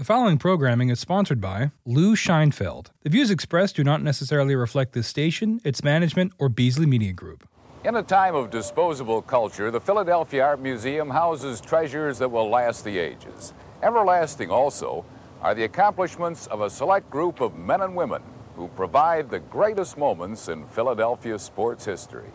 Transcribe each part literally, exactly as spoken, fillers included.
following programming is sponsored by Lou Scheinfeld. The views expressed do not necessarily reflect this station, its management, or Beasley Media Group. In a time of disposable culture, the Philadelphia Art Museum houses treasures that will last the ages. Everlasting also are the accomplishments of a select group of men and women who provide the greatest moments in Philadelphia sports history.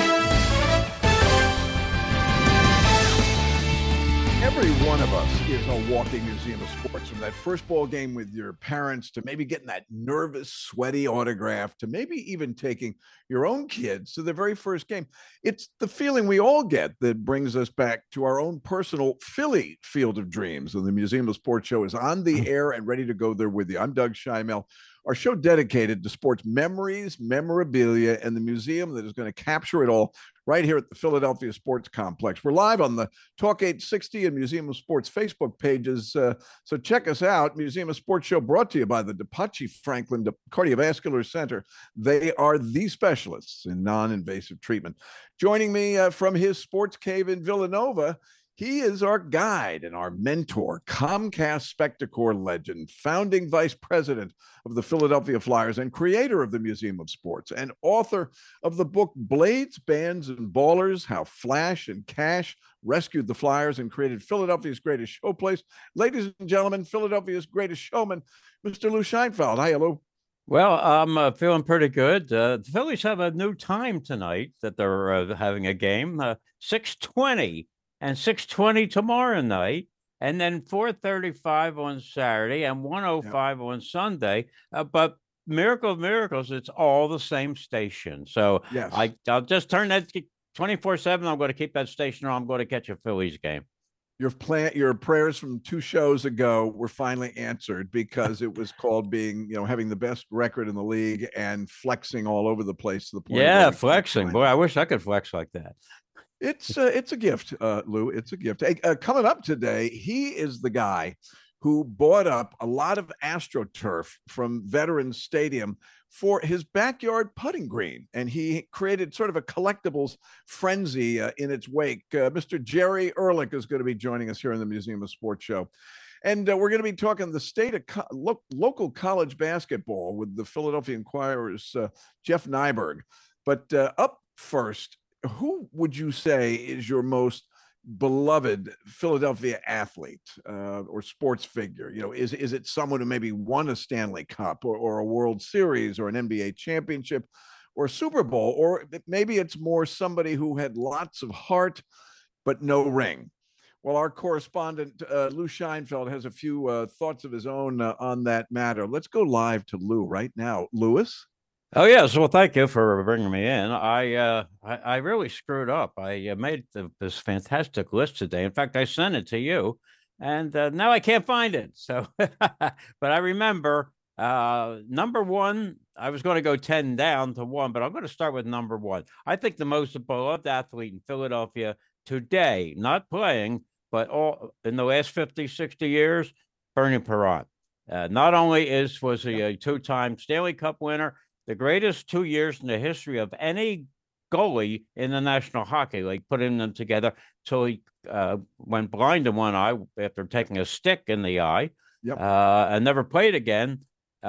Every one of us is a walking museum of sports, from that first ball game with your parents to maybe getting that nervous, sweaty autograph to maybe even taking your own kids to their very first game. It's the feeling we all get that brings us back to our own personal Philly Field of Dreams. And the Museum of Sports show is on the air and ready to go there with you. I'm Doug Scheimel. Our show dedicated to sports memories, memorabilia, and the museum that is going to capture it all right here at the Philadelphia Sports Complex. We're live on the Talk eight sixty and Museum of Sports Facebook pages, uh, so check us out. Museum of Sports show brought to you by the DePachi Franklin Cardiovascular Center. They are the specialists in non-invasive treatment. Joining me uh, from his sports cave in Villanova, he is our guide and our mentor, Comcast Spectacor legend, founding vice president of the Philadelphia Flyers and creator of the Museum of Sports, and author of the book Blades, Bands, and Ballers, How Flash and Cash Rescued the Flyers and Created Philadelphia's Greatest Showplace. Ladies and gentlemen, Philadelphia's Greatest Showman, Mister Lou Scheinfeld. Hi, hello. Well, I'm uh, feeling pretty good. Uh, the Phillies have a new time tonight that they're uh, having a game, uh, six twenty. And six twenty tomorrow night, and then four thirty-five on Saturday, and one oh five yep. on Sunday. Uh, but miracle of miracles, it's all the same station. So yes. I, I'll just turn that twenty-four seven. I'm going to keep that station on. I'm going to catch a Phillies game. Your plan, your prayers from two shows ago were finally answered, because it was called being, you know, having the best record in the league and flexing all over the place to the point. Yeah, flexing. Boy, I wish I could flex like that. It's uh, it's a gift, uh, Lou. It's a gift. Hey, uh, coming up today, he is the guy who bought up a lot of AstroTurf from Veterans Stadium for his backyard putting green, and he created sort of a collectibles frenzy uh, in its wake. Uh, Mister Jerry Ehrlich is going to be joining us here in the Museum of Sports show. And uh, we're going to be talking the state of co- lo- local college basketball with the Philadelphia Inquirer's uh, Jeff Nyberg. But uh, up first, who would you say is your most beloved Philadelphia athlete uh, or sports figure? You know, is is it someone who maybe won a Stanley Cup or, or a World Series or an N B A championship or a Super Bowl? Or maybe it's more somebody who had lots of heart but no ring. Well, our correspondent, uh, Lou Scheinfeld, has a few uh, thoughts of his own uh, on that matter. Let's go live to Lou right now. Louis? Oh, yes. Well, thank you for bringing me in. I uh, I, I really screwed up. I uh, made the, this fantastic list today. In fact, I sent it to you, and uh, now I can't find it. So, but I remember uh, number one, I was going to go ten down to one, but I'm going to start with number one. I think the most beloved athlete in Philadelphia today, not playing, but all in the last fifty, sixty years, Bernie Parent. Uh, not only is was he a two-time Stanley Cup winner, the greatest two years in the history of any goalie in the National Hockey League, putting them together till he uh, went blind in one eye after taking a stick in the eye, yep. uh, and never played again.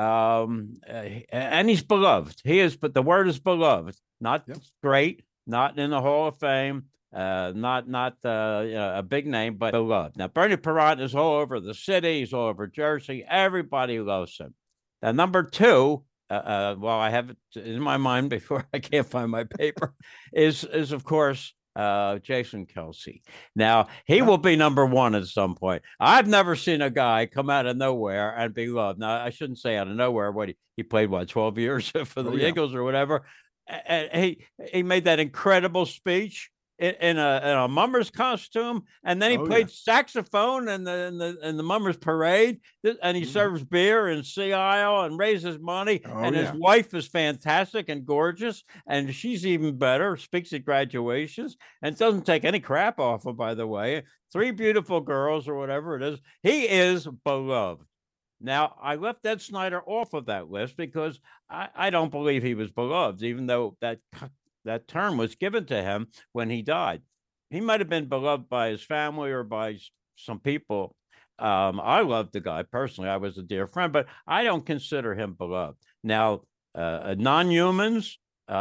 Um, and he's beloved. He is, but the word is beloved. Not yep. great, not in the Hall of Fame, uh, not not uh, you know, a big name, but beloved. Now, Bernie Parent is all over the city. He's all over Jersey. Everybody loves him. Now, number two. Uh, uh, well, I have it in my mind before I can't find my paper, is, is of course, uh, Jason Kelce. Now, he will be number one at some point. I've never seen a guy come out of nowhere and be loved. Now, I shouldn't say out of nowhere. What he, he played, what, twelve years for the oh, yeah. Eagles or whatever. And he, he made that incredible speech in, in, a, in a mummer's costume, and then he oh, played yeah. saxophone in the, in the in the mummers parade, and he mm-hmm. serves beer in Sea Isle and raises money, oh, and yeah. his wife is fantastic and gorgeous, and she's even better, speaks at graduations, and doesn't take any crap off her, by the way. Three beautiful girls or whatever it is. He is beloved. Now, I left Ed Snyder off of that list because I, I don't believe he was beloved, even though that that term was given to him when he died. He might have been beloved by his family or by some people. Um, I love the guy personally. I was a dear friend, but I don't consider him beloved. Now, uh, non-humans,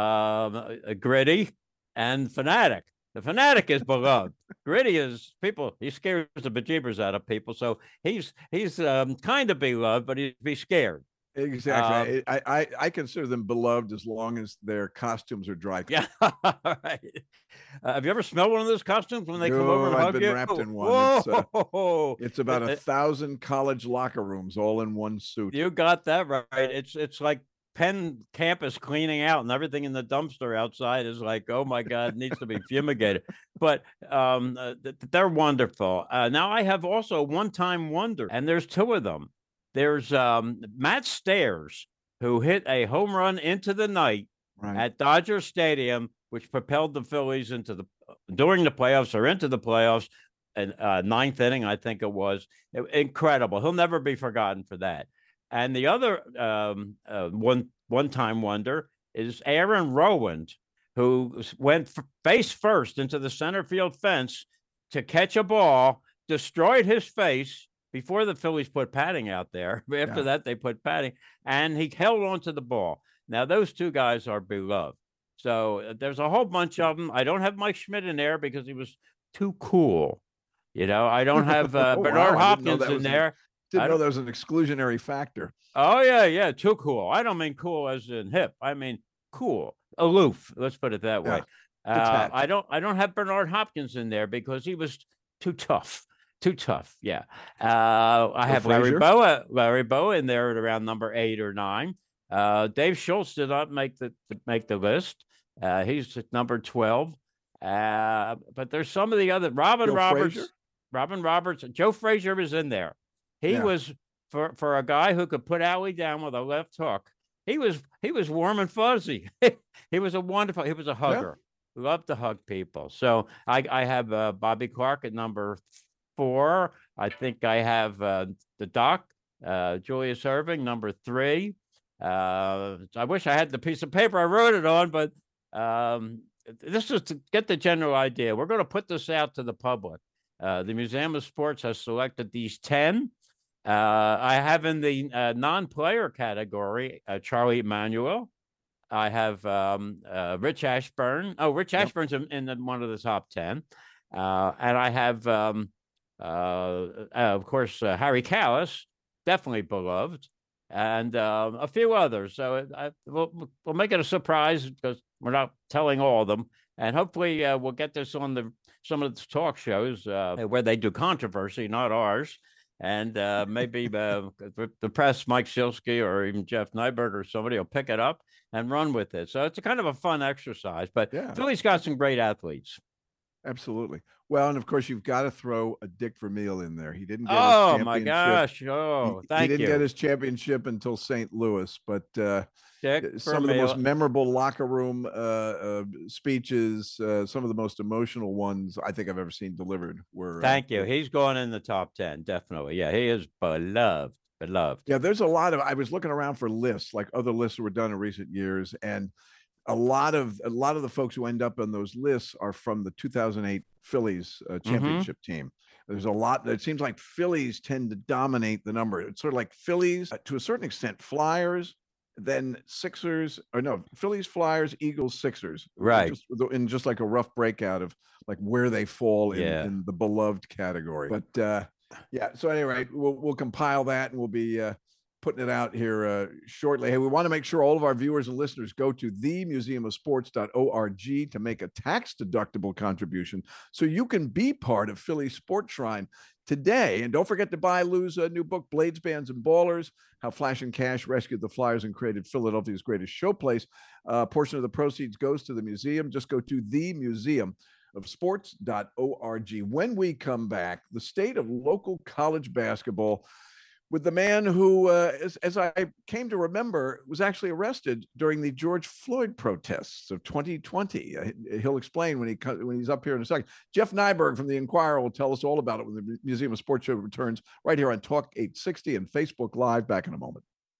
uh, Gritty, and Fanatic. The Fanatic is beloved. Gritty is people. He scares the bejeebers out of people, so he's he's um, kind of beloved, but he'd be scared. Exactly. Um, I, I I consider them beloved as long as their costumes are dry cleaned. Yeah. Right. Uh, have you ever smelled one of those costumes when they no, come over and I've hug been you? wrapped in one. Whoa! It's, uh, it's about a It- thousand college locker rooms all in one suit. You got that right. It's it's like Penn campus cleaning out, and everything in the dumpster outside is like, oh my God, it needs to be fumigated. But um, uh, they're wonderful. Uh, now I have also one-time wonder, and there's two of them. There's um, Matt Stairs, who hit a home run into the night Right. at Dodger Stadium, which propelled the Phillies into the during the playoffs or into the playoffs, and uh, ninth inning, I think it was. It, incredible. He'll never be forgotten for that. And the other um, uh, one one-time wonder is Aaron Rowand, who went f- face first into the center field fence to catch a ball, destroyed his face before the Phillies put padding out there. After Yeah. that, they put padding, and he held on to the ball. Now, those two guys are beloved. So uh, there's a whole bunch of them. I don't have Mike Schmidt in there because he was too cool. You know, I don't have uh, Oh, Bernard wow. I didn't know Hopkins that in was an- there. Didn't I know don't- there was an exclusionary factor. Oh, yeah, yeah, too cool. I don't mean cool as in hip. I mean cool, aloof. Let's put it that way. Yeah, Uh, detached. I don't. I don't have Bernard Hopkins in there because he was too tough. Too tough. Yeah. Uh, I So have Larry Frazier? Boa. Larry Boa in there at around number eight or nine. Uh, Dave Schultz did not make the make the list. Uh, he's at number twelve. Uh, but there's some of the other Robin Joe Roberts. Frazier? Robin Roberts. Joe Frazier was in there. He Yeah. was for for a guy who could put Allie down with a left hook. He was he was warm and fuzzy. He was a wonderful. He was a hugger. Loved to hug people. So I I have uh, Bobby Clark at number four. I think I have uh, the Doc, uh, Julius Erving, number three. Uh, I wish I had the piece of paper I wrote it on, but um, this is to get the general idea. We're going to put this out to the public. Uh, the Museum of Sports has selected these ten. Uh, I have in the uh, non-player category uh, Charlie Emanuel. I have um, uh, Rich Ashburn. Oh, Rich Yep. Ashburn's in, in the, one of the top ten. Uh, and I have, um, uh, uh, of course, uh, Harry Kalas, definitely beloved, and um, a few others. So it, I, we'll, we'll make it a surprise because we're not telling all of them. And hopefully uh, we'll get this on the some of the talk shows uh, where they do controversy, not ours. And uh, maybe uh, the press, Mike Silsky or even Jeff Nyberg or somebody will pick it up and run with it. So it's a kind of a fun exercise. But Yeah. Philly's got some great athletes. Absolutely. Well, and of course, you've got to throw a Dick Vermeil in there. He didn't get Oh, his my championship. gosh. Oh, he, thank he didn't you. get his championship until Saint Louis, but uh, Dick some of the Vermeil. most memorable locker room uh, uh, speeches, uh, some of the most emotional ones I think I've ever seen delivered were. Thank uh, you. He's going in the top ten, definitely. Yeah, he is beloved. Beloved. Yeah, there's a lot of. I was looking around for lists, like other lists that were done in recent years, and a lot of a lot of the folks who end up on those lists are from the two thousand eight Phillies uh, championship team. There's a lot. It seems like Phillies tend to dominate the number. It's sort of like Phillies, uh, to a certain extent, Flyers, then Sixers, or no, Phillies, Flyers, Eagles, Sixers. Right. Just, in just like a rough breakout of like where they fall in, Yeah. in the beloved category. But uh, yeah, so anyway, we'll we'll compile that and we'll be uh, putting it out here uh, shortly. Hey, we want to make sure all of our viewers and listeners go to the museum of sports dot org to make a tax-deductible contribution so you can be part of Philly Sports Shrine today. And don't forget to buy Lou's uh, new book, Blades, Bands, and Ballers, How Flash and Cash Rescued the Flyers and Created Philadelphia's Greatest Showplace. A uh, portion of the proceeds goes to the museum. Just go to the museum of sports dot org. When we come back, the state of local college basketball with the man who, uh, as, as I came to remember, was actually arrested during the George Floyd protests of twenty twenty. Uh, he'll explain when he when he's up here in a second. Jeff Nyberg from the Inquirer will tell us all about it when the Museum of Sports show returns right here on Talk eight sixty and Facebook Live. Back in a moment.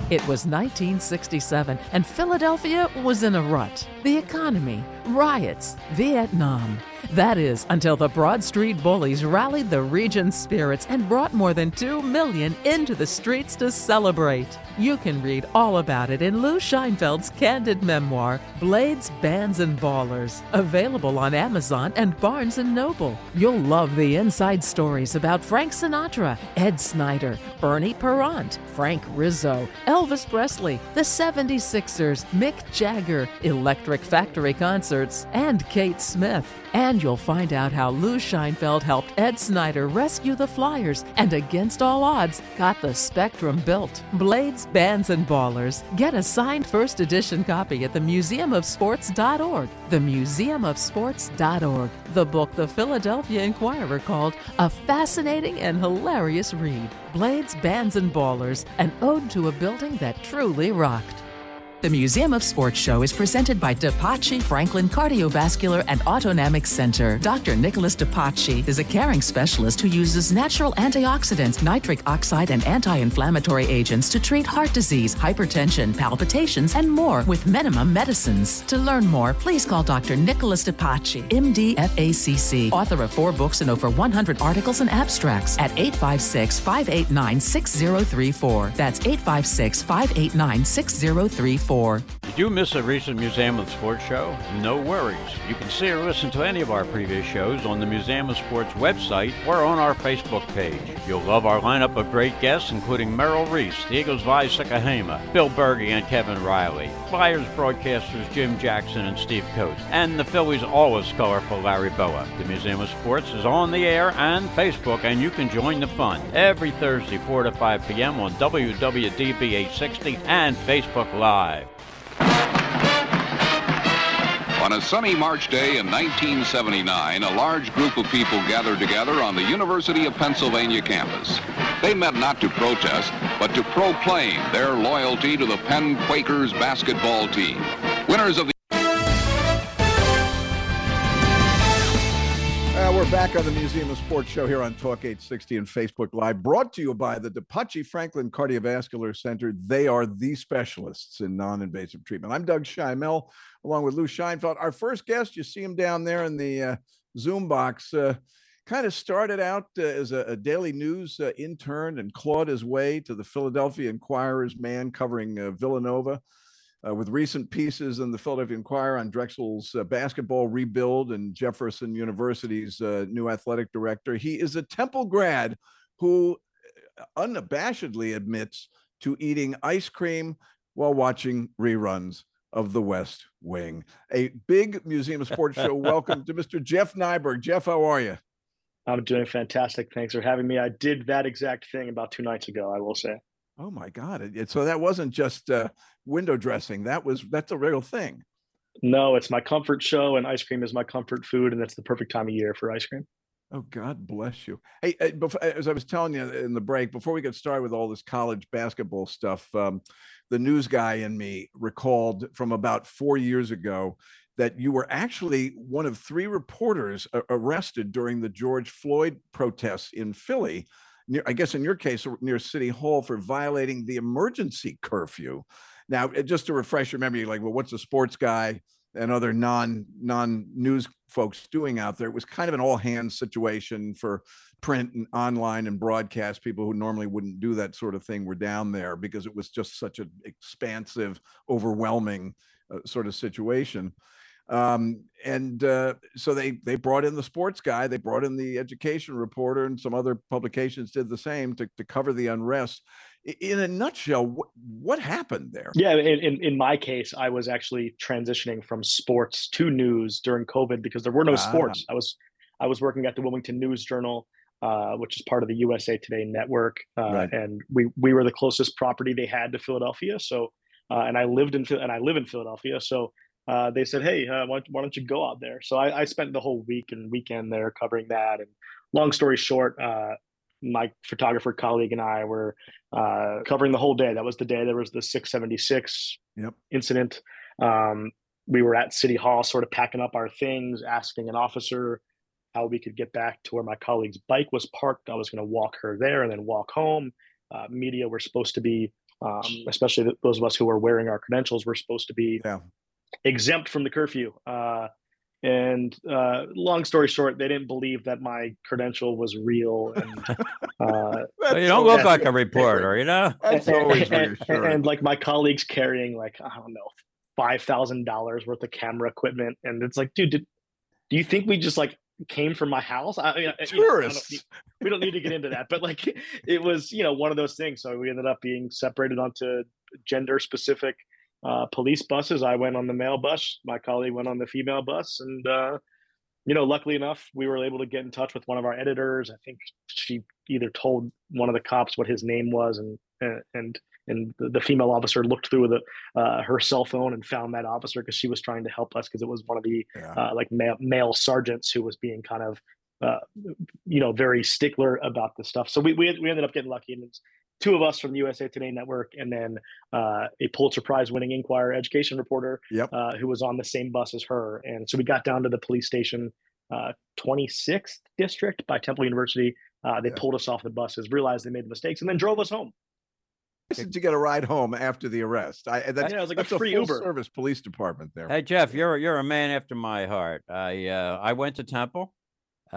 It was nineteen sixty-seven, and Philadelphia was in a rut. The economy, riots, Vietnam. That is, until the Broad Street Bullies rallied the region's spirits and brought more than two million into the streets to celebrate. You can read all about it in Lou Scheinfeld's candid memoir, Blades, Bands, and Ballers, available on Amazon and Barnes and Noble. You'll love the inside stories about Frank Sinatra, Ed Snyder, Bernie Perrant, Frank Rizzo, Elvis Presley, the seventy-sixers, Mick Jagger, Electric Factory Concerts, and Kate Smith. And you'll find out how Lou Scheinfeld helped Ed Snyder rescue the Flyers and, against all odds, got the Spectrum built. Blades, Bands, and Ballers. Get a signed first edition copy at the museum of sports dot org. the museum of sports dot org. The book the Philadelphia Inquirer called a fascinating and hilarious read. Blades, Bands, and Ballers, an ode to a building that truly rocked. The Museum of Sports Show is presented by DePace Franklin Cardiovascular and Autonomic Center. Doctor Nicholas DePace is a caring specialist who uses natural antioxidants, nitric oxide, and anti-inflammatory agents to treat heart disease, hypertension, palpitations, and more with minimum medicines. To learn more, please call Doctor Nicholas DePace, M D, F A C C, author of four books and over one hundred articles and abstracts at eight five six, five eight nine, six zero three four. That's eight five six, five eight nine, six zero three four. Did you miss a recent Museum of Sports show? No worries. You can see or listen to any of our previous shows on the Museum of Sports website or on our Facebook page. You'll love our lineup of great guests, including Merrill Reese, the Eagles' Vi Sikahema, Bill Berge and Kevin Riley, Flyers broadcasters Jim Jackson and Steve Coates, and the Phillies' always colorful Larry Boa. The Museum of Sports is on the air and Facebook, and you can join the fun every Thursday, four to five p.m. on W W D B eight sixty and Facebook Live. On a sunny March day in nineteen seventy-nine, a large group of people gathered together on the University of Pennsylvania campus. They met not to protest, but to proclaim their loyalty to the Penn Quakers basketball team. Winners of the Uh, we're back on the Museum of Sports show here on Talk eight sixty and Facebook Live, brought to you by the DePace Franklin Cardiovascular Center. They are the specialists in non-invasive treatment. I'm Doug Scheimel, along with Lou Scheinfeld. Our first guest, you see him down there in the uh, Zoom box, uh, kind of started out uh, as a, a daily news uh, intern and clawed his way to the Philadelphia Inquirer's man covering uh, Villanova. Uh, with recent pieces in the Philadelphia Inquirer on Drexel's uh, basketball rebuild and Jefferson University's uh, new athletic director. He is a Temple grad who unabashedly admits to eating ice cream while watching reruns of The West Wing. A big Museum of Sports show. Welcome to Mister Jeff Nyberg. Jeff, how are you? I'm doing fantastic. Thanks for having me. I did that exact thing about two nights ago, I will say. Oh my God. It, it, so that wasn't just uh, window dressing. That was, that's a real thing. No, it's my comfort show, and ice cream is my comfort food. And it's the perfect time of year for ice cream. Oh, God bless you. Hey, uh, before, as I was telling you in the break, before we get started with all this college basketball stuff, um, the news guy in me recalled from about four years ago that you were actually one of three reporters uh, arrested during the George Floyd protests in Philly. Near, I guess in your case, near City Hall, for violating the emergency curfew. Now, just to refresh your memory, like, well, what's a sports guy and other non, non-news folks doing out there? It was kind of an all-hands situation for print and online and broadcast. People who normally wouldn't do that sort of thing were down there because it was just such an expansive, overwhelming uh, sort of situation. Um, and uh, so they they brought in the sports guy, they brought in the education reporter, and some other publications did the same to, to cover the unrest. In a nutshell, what, what happened there? Yeah, in, in, in my case, I was actually transitioning from sports to news during COVID because there were no ah. sports. I was I was working at the Wilmington News Journal, uh, which is part of the U S A Today network, uh, right. and we we were the closest property they had to Philadelphia. So, uh, and I lived in and I live in Philadelphia, so. Uh, they said, hey, uh, why, why don't you go out there? So I, I spent the whole week and weekend there covering that. And long story short, uh, my photographer colleague and I were uh, covering the whole day. That was the day there was the six seventy-six yep. incident. Um, we were at City Hall sort of packing up our things, asking an officer how we could get back to where my colleague's bike was parked. I was going to walk her there and then walk home. Uh, media were supposed to be Um, especially th- those of us who are wearing our credentials, we're supposed to be Yeah. exempt from the curfew. Uh, and uh, long story short, they didn't believe that my credential was real. And uh, Well, you don't look like a reporter, you know? That's and, always and, reassuring. and like my colleagues carrying like, I don't know, five thousand dollars worth of camera equipment. And it's like, dude, did, do you think we just like came from my house? I mean, you know, I don't Tourists. need- we don't need to get into that, but like it was, you know, one of those things. So we ended up being separated onto gender specific uh, police buses. I went on the male bus. My colleague went on the female bus. And, uh, you know, luckily enough, we were able to get in touch with one of our editors. I think she either told one of the cops what his name was, and and and the, the female officer looked through the uh, her cell phone and found that officer because she was trying to help us because it was one of the Yeah. uh, like male, male sergeants who was being kind of uh, you know very stickler about this stuff. So we we we ended up getting lucky, and it's two of us from the U S A Today Network, and then uh, a Pulitzer Prize winning Inquirer education reporter Yep. uh, who was on the same bus as her. And so we got down to the police station, uh, twenty-sixth district by Temple University. Uh, they Yeah. pulled us off the buses, realized they made the mistakes, and then drove us home. Did you get a ride home after the arrest? I, that's, Yeah, it was like a that's a, free full Uber. service police department there. Hey, Jeff, you're you're a man after my heart. I uh, I went to Temple. Uh,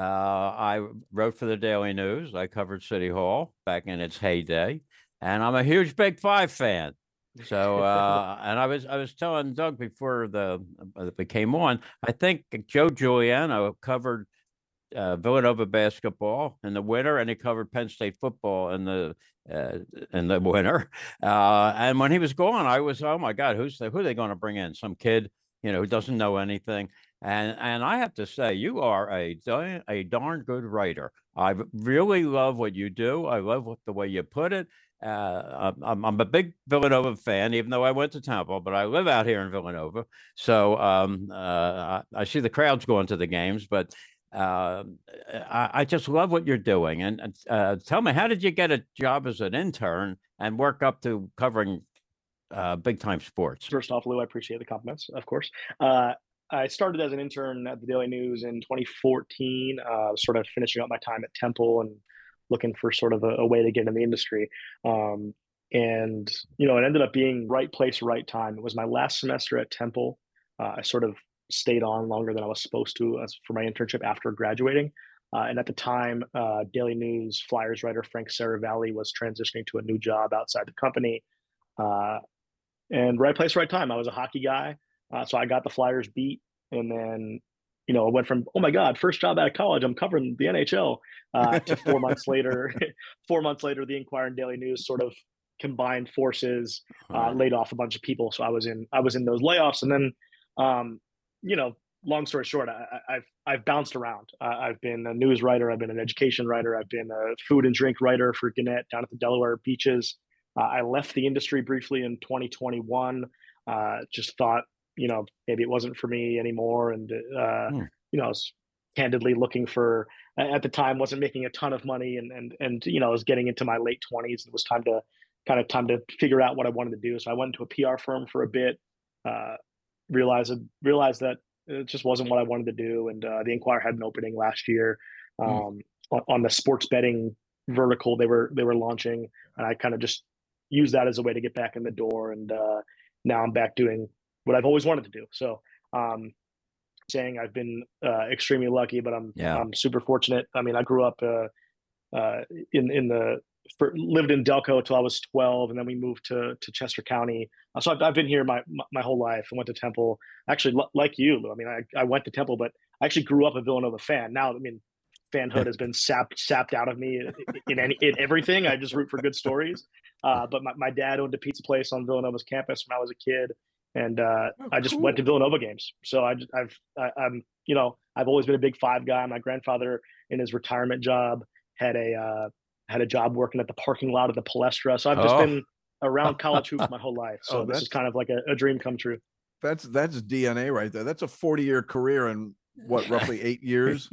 I wrote for the Daily News. I covered City Hall back in its heyday, and I'm a huge Big Five fan. So, uh, and I was I was telling Doug before the uh, it came on. I think Joe Giuliano covered uh, Villanova basketball in the winter, and he covered Penn State football in the uh, in the winter. Uh, and when he was gone, I was, oh my God, who's the, who are they going to bring in? Some kid, you know, who doesn't know anything. And and I have to say, you are a a darn good writer. I really love what you do. I love what, the way you put it. Uh, I'm, I'm a big Villanova fan, even though I went to Temple, but I live out here in Villanova. So um, uh, I, I see the crowds going to the games, but uh, I, I just love what you're doing. And uh, tell me, how did you get a job as an intern and work up to covering uh, big time sports? First off, Lou, I appreciate the compliments, of course. Uh, I started as an intern at the Daily News in twenty fourteen, uh, sort of finishing up my time at Temple and looking for sort of a, a way to get in the industry. Um, and, you know, it ended up being right place, right time. It was my last semester at Temple. Uh, I sort of stayed on longer than I was supposed to as for my internship after graduating. Uh, and at the time, uh, Daily News Flyers writer Frank Saravalli was transitioning to a new job outside the company. Uh, and right place, right time. I was a hockey guy. Uh, so I got the Flyers beat, and then, you know, I went from, oh my God, first job out of college, I'm covering the N H L, uh, to four months later, four months later, the Inquirer and Daily News sort of combined forces, uh, laid off a bunch of people. So I was in, I was in those layoffs. And then, um, you know, long story short, I, I've, I've bounced around. Uh, I've been a news writer. I've been an education writer. I've been a food and drink writer for Gannett down at the Delaware beaches. Uh, I left the industry briefly in twenty twenty-one. Uh, just thought, you know, maybe it wasn't for me anymore. And, uh, hmm. you know, I was candidly looking for, at the time, wasn't making a ton of money. And, and, and, you know, I was getting into my late twenties. It was time to kind of time to figure out what I wanted to do. So I went into a P R firm for a bit, uh, realized, realized that it just wasn't what I wanted to do. And uh, the Inquirer had an opening last year um, hmm. on, on the sports betting vertical they were, they were launching. And I kind of just used that as a way to get back in the door. And uh, now I'm back doing what I've always wanted to do. So, um, saying I've been uh, extremely lucky, but I'm yeah. I'm super fortunate. I mean, I grew up uh, uh, in in the for, lived in Delco till I was twelve, and then we moved to to Chester County. Uh, so I've, I've been here my my whole life. I went to Temple. Actually, l- like you, Lou. I mean, I, I went to Temple, but I actually grew up a Villanova fan. Now, I mean, fanhood has been sapped sapped out of me in, in any in everything. I just root for good stories. Uh, but my, my dad owned a pizza place on Villanova's campus when I was a kid. And uh, oh, I just cool. went to Villanova games. So I, I've, I, I'm, you know, I've always been a big Five guy. My grandfather, in his retirement job, had a uh, had a job working at the parking lot of the Palestra. So I've just oh. been around college hoops my whole life. So oh, this is kind of like a, a dream come true. That's that's D N A right there. That's a forty year career in what, roughly eight years.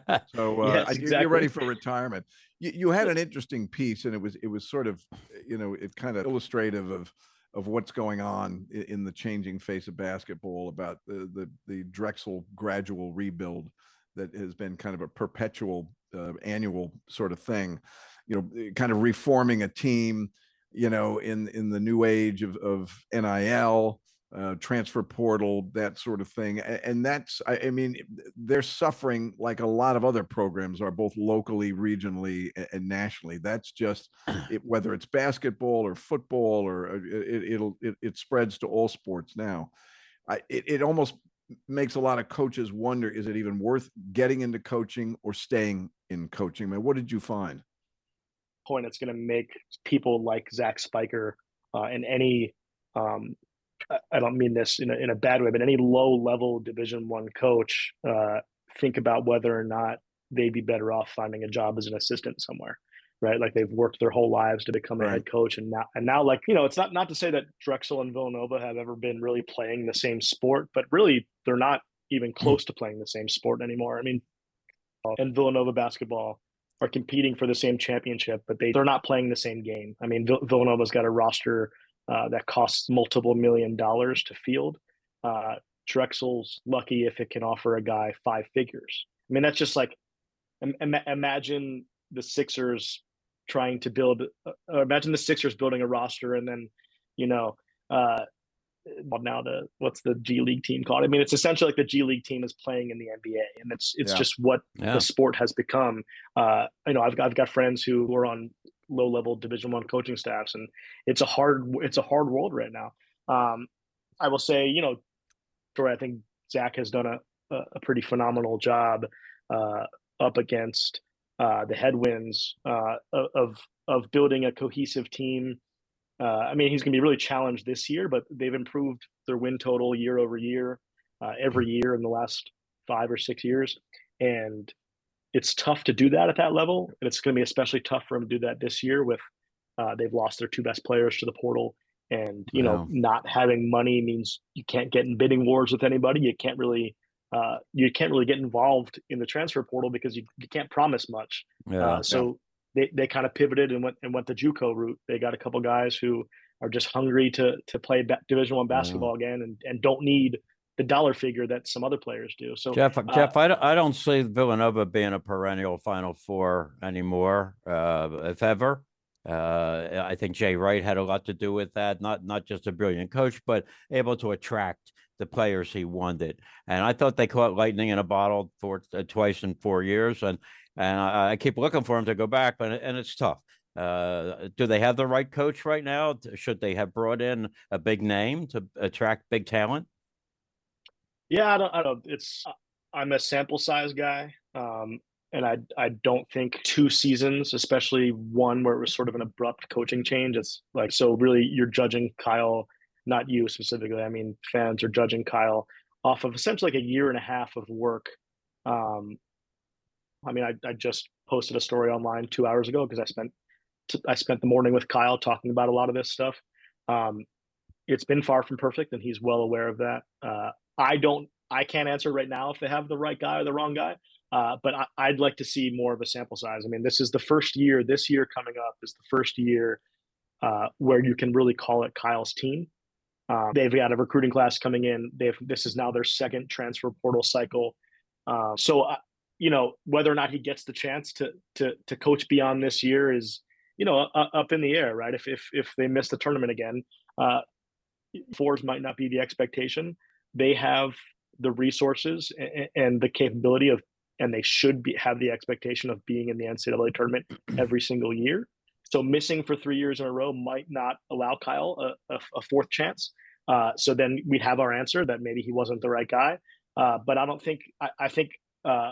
So uh, yes, exactly. You're ready for retirement. You, you had an interesting piece, and it was it was sort of, you know, it kind of illustrative of. of what's going on in the changing face of basketball, about the, the, the Drexel gradual rebuild that has been kind of a perpetual uh, annual sort of thing, you know, kind of reforming a team, you know, in in the new age of, of N I L, uh, transfer portal, that sort of thing. And that's, I, I mean, they're suffering like a lot of other programs are, both locally, regionally, and nationally. That's just it, whether it's basketball or football, or it, it'll it, it spreads to all sports now. I, it, it almost makes a lot of coaches wonder, is it even worth getting into coaching or staying in coaching? I mean, what did you find? Point it's going to make people like Zach Spiker uh, and any um, I don't mean this in a, in a bad way, but any low level Division One coach uh, think about whether or not they'd be better off finding a job as an assistant somewhere, right? Like they've worked their whole lives to become a right. head coach, and now and now, like you know, it's not not to say that Drexel and Villanova have ever been really playing the same sport, but really they're not even close to playing the same sport anymore. I mean, and Villanova basketball are competing for the same championship, but they, they're not playing the same game. I mean, Vill- Villanova's got a roster uh, that costs multiple million dollars to field. Uh, Drexel's lucky if it can offer a guy five figures. I mean, that's just like, Im- imagine the Sixers trying to build, uh, imagine the Sixers building a roster and then, you know, uh, now the what's the G League team called? I mean, it's essentially like the G League team is playing in the N B A, and it's it's yeah. just what yeah. the sport has become. Uh, you know, I've I've got friends who are on low level Division One coaching staffs, and it's a hard it's a hard world right now. Um, I will say, you know, Troy, I think Zach has done a a pretty phenomenal job uh, up against uh, the headwinds uh, of of building a cohesive team. Uh, I mean, he's going to be really challenged this year, but they've improved their win total year over year, uh, every year in the last five or six years. And it's tough to do that at that level. And it's going to be especially tough for him to do that this year with uh, they've lost their two best players to the portal. And, you know, Yeah. not having money means you can't get in bidding wars with anybody. You can't really uh, you can't really get involved in the transfer portal because you, you can't promise much. Yeah. Uh, so Yeah. they, they kind of pivoted and went and went the JUCO route. They got a couple guys who are just hungry to to play ba- Division One basketball yeah. again, and, and don't need the dollar figure that some other players do. So Jeff, uh, Jeff, I don't, I don't see Villanova being a perennial Final Four anymore, uh, if ever. Uh, I think Jay Wright had a lot to do with that. Not not just a brilliant coach, but able to attract the players he wanted. And I thought they caught lightning in a bottle for uh, twice in four years, and and I, I keep looking for him to go back, but and it's tough. Uh, do they have the right coach right now? Should they have brought in a big name to attract big talent? Yeah, I don't. I don't. It's I'm a sample size guy, um, and I I don't think two seasons, especially one where it was sort of an abrupt coaching change. It's like so really you're judging Kyle, not you specifically. I mean, fans are judging Kyle off of essentially like a year and a half of work. Um, I mean, I, I just posted a story online two hours ago because I spent I spent the morning with Kyle talking about a lot of this stuff. Um, it's been far from perfect, and he's well aware of that. Uh, I don't, I can't answer right now if they have the right guy or the wrong guy, uh, but I, I'd like to see more of a sample size. I mean, this is the first year, this year coming up is the first year uh, where you can really call it Kyle's team. Um, they've got a recruiting class coming in. They've, this is now their second transfer portal cycle. Uh, so, uh, you know, whether or not he gets the chance to, to, to coach beyond this year is, you know, uh, up in the air, right? If, if, if they miss the tournament again, uh, fours might not be the expectation. They have the resources and, and the capability of, and they should be have the expectation of being in the N C double A tournament every single year. So missing for three years in a row might not allow Kyle a, a, a fourth chance. Uh, so then we'd have our answer that maybe he wasn't the right guy. Uh, but I don't think I, I think uh,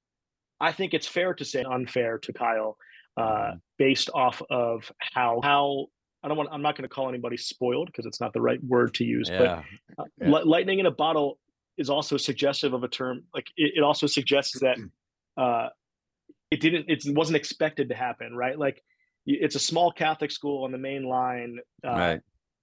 I think it's fair to say unfair to Kyle uh, based off of how how. I don't want. I'm not going to call anybody spoiled because it's not the right word to use. Yeah. But uh, yeah. lightning in a bottle is also suggestive of a term. Like it, it also suggests that uh, it didn't. It wasn't expected to happen, right? Like it's a small Catholic school on the main line, uh, right.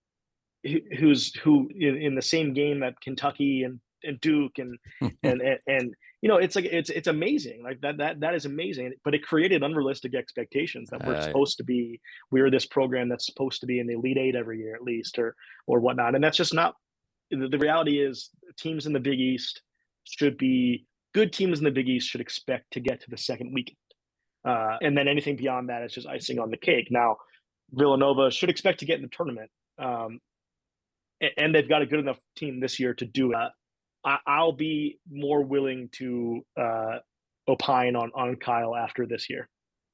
who's who in, in the same game that Kentucky and, and Duke and, and and and you know it's like it's it's amazing like that that that is amazing, but it created unrealistic expectations that we're uh, supposed to be we're this program that's supposed to be in the Elite Eight every year at least or or whatnot, and that's just not the, the reality. Is teams in the Big East should be good teams in the Big East should expect to get to the second weekend, uh, and then anything beyond that is just icing on the cake. Now Villanova should expect to get in the tournament. Um, and, and they've got a good enough team this year to do it. Uh, I, I'll be more willing to uh, opine on, on Kyle after this year.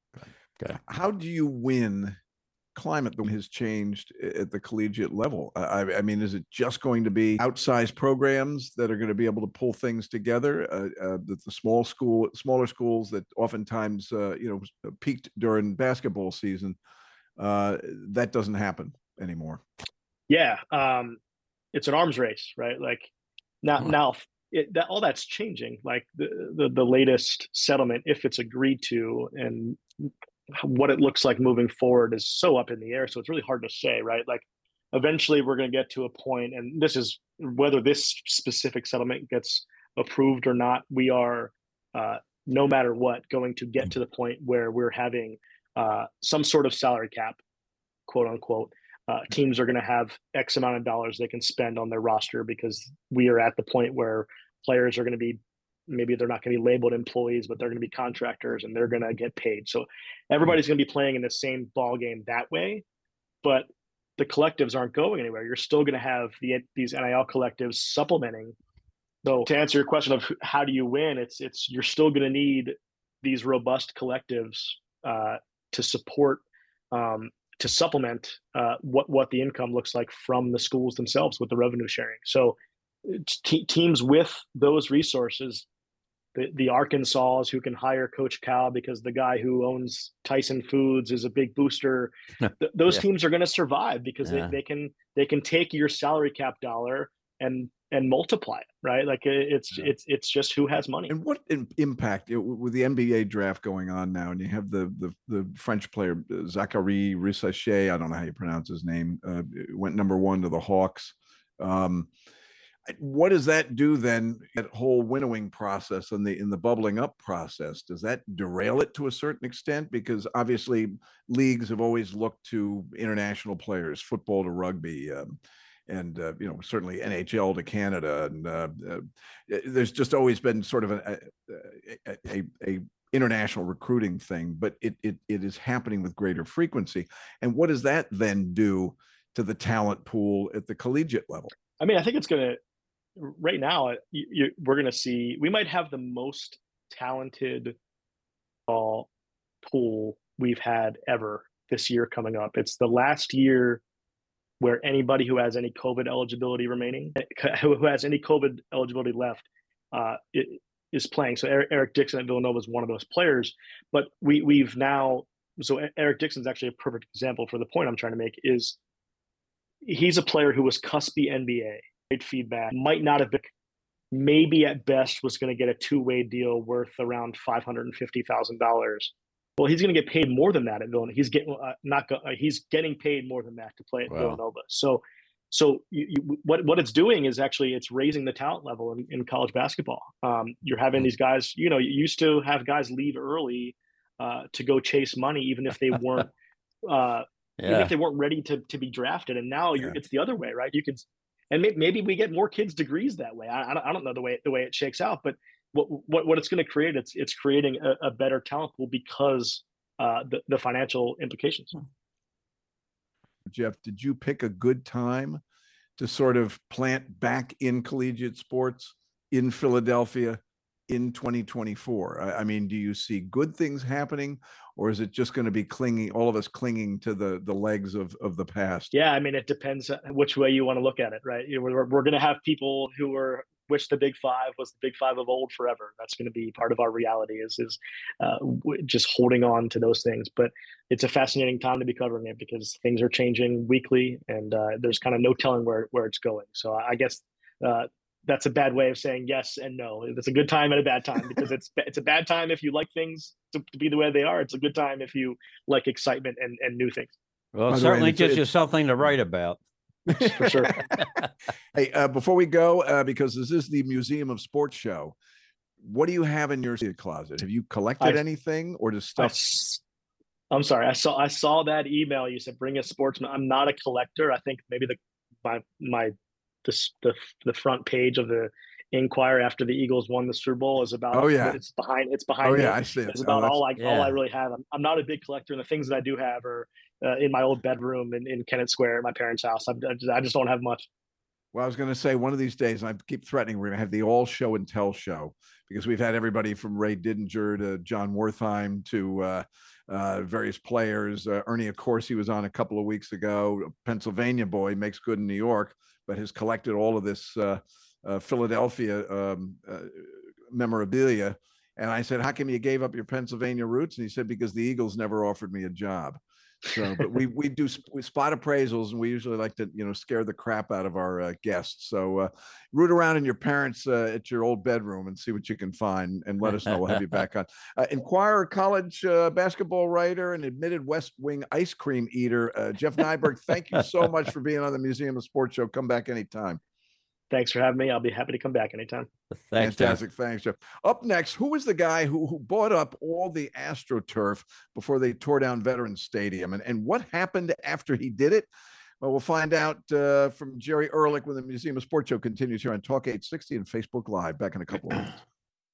Okay. How do you win? Climate has changed at the collegiate level. I, I mean, is it just going to be outsized programs that are going to be able to pull things together? Uh, uh, the, the small school, smaller schools that oftentimes, uh, you know, peaked during basketball season, uh, that doesn't happen anymore. Yeah, um, it's an arms race, right? Like now, oh. now it, that all that's changing. Like the, the the latest settlement, if it's agreed to, and what it looks like moving forward is so up in the air. So it's really hard to say, right? Like eventually we're going to get to a point, and this is whether this specific settlement gets approved or not, we are, uh, no matter what, going to get to the point where we're having uh, some sort of salary cap, quote unquote. Uh, teams are going to have X amount of dollars they can spend on their roster because we are at the point where players are going to be, maybe they're not going to be labeled employees, but they're going to be contractors and they're going to get paid. So everybody's going to be playing in the same ball game that way, but the collectives aren't going anywhere. You're still going to have the, these N I L collectives supplementing. So to answer your question of how do you win, it's, it's, you're still going to need these robust collectives uh, to support, um, to supplement uh, what, what the income looks like from the schools themselves with the revenue sharing. So t- teams with those resources, the, the Arkansas who can hire Coach Cal because the guy who owns Tyson Foods is a big booster. Th- those yeah. teams are going to survive because yeah. they, they can they can take your salary cap dollar and and multiply it, right? Like it's yeah. it's it's just who has money. And what in, impact with the N B A draft going on now, and you have the the, the French player Zachary Risacher, I don't know how you pronounce his name, uh, went number one to the Hawks. Um, What does that do then? That whole winnowing process and the in the bubbling up process, does that derail it to a certain extent? Because obviously leagues have always looked to international players, football to rugby, um, and uh, you know certainly N H L to Canada, and uh, uh, there's just always been sort of a, a, a, a international recruiting thing, but it, it it is happening with greater frequency. And what does that then do to the talent pool at the collegiate level? I mean, I think it's going to. Right now, you, you, we're going to see, we might have the most talented uh, pool we've had ever this year coming up. It's the last year where anybody who has any COVID eligibility remaining, who has any COVID eligibility left, uh, is playing. So Eric, Eric Dixon at Villanova is one of those players, but we, we've now, so Eric Dixon is actually a perfect example for the point I'm trying to make is he's a player who was cuspy N B A. Feedback might not have been, maybe at best was going to get a two-way deal worth around five hundred fifty thousand dollars. Well, he's going to get paid more than that at Villanova. He's getting uh, not uh, he's getting paid more than that to play at wow. Villanova. So, so you, you, what what it's doing is actually it's raising the talent level in, in college basketball. Um, you're having mm-hmm. these guys. You know, you used to have guys leave early uh, to go chase money, even if they weren't uh, yeah. even if they weren't ready to to be drafted. And now you're, yeah. it's the other way, right? You can. And maybe we get more kids degrees that way. I, I don't know the way the way it shakes out, but what what, what it's going to create, it's it's creating a, a better talent pool because uh, the the financial implications. Jeff, did you pick a good time to sort of plant back in collegiate sports in Philadelphia in twenty twenty-four? I, I mean, do you see good things happening, or is it just going to be clinging, all of us clinging to the the legs of, of the past? Yeah, I mean, it depends which way you want to look at it, right? You know, we're we're going to have people who are wish the Big Five was the Big Five of old forever. That's going to be part of our reality is is uh, just holding on to those things. But it's a fascinating time to be covering it because things are changing weekly, and uh, there's kind of no telling where where it's going. So I guess. Uh, That's a bad way of saying yes and no. It's a good time and a bad time because it's it's a bad time if you like things to, to be the way they are. It's a good time if you like excitement and, and new things. Well, it certainly gives you something to write about. For sure. Hey, uh, before we go, uh, because this is the Museum of Sports show, what do you have in your closet? Have you collected I, anything or does stuff? I, I'm sorry. I saw I saw that email. You said bring a sportsman. I'm not a collector. I think maybe the my my The, the the front page of the Inquirer after the Eagles won the Super Bowl is about. Oh yeah, it's behind. It's behind. Oh me. yeah, I see it. It's about oh, all I yeah. all I really have. I'm, I'm not a big collector, and the things that I do have are uh, in my old bedroom in, in Kennett Square at my parents' house. I, I, just, I just don't have much. Well, I was going to say one of these days, and I keep threatening, we're going to have the all show and tell show, because we've had everybody from Ray Didinger to John Wertheim to uh, uh, various players. Uh, Ernie Accorsi was on a couple of weeks ago. Pennsylvania boy, makes good in New York, but has collected all of this uh, uh, Philadelphia um, uh, memorabilia. And I said, how come you gave up your Pennsylvania roots? And he said, because the Eagles never offered me a job. So, but we we do we spot appraisals, and we usually like to, you know, scare the crap out of our uh, guests. So, uh, root around in your parents' uh, at your old bedroom and see what you can find, and let us know. We'll have you back on. Uh, Inquirer college uh, basketball writer and admitted West Wing ice cream eater, uh, Jeff Nyberg. Thank you so much for being on the Museum of Sports show. Come back anytime. Thanks for having me. I'll be happy to come back anytime. Thanks, Fantastic. Jeff. Thanks, Jeff. Up next, who was the guy who, who bought up all the AstroTurf before they tore down Veterans Stadium? And, and what happened after he did it? Well, we'll find out uh, from Jerry Ehrlich when the Museum of Sports show continues here on Talk eight sixty and Facebook Live. Back in a couple of minutes.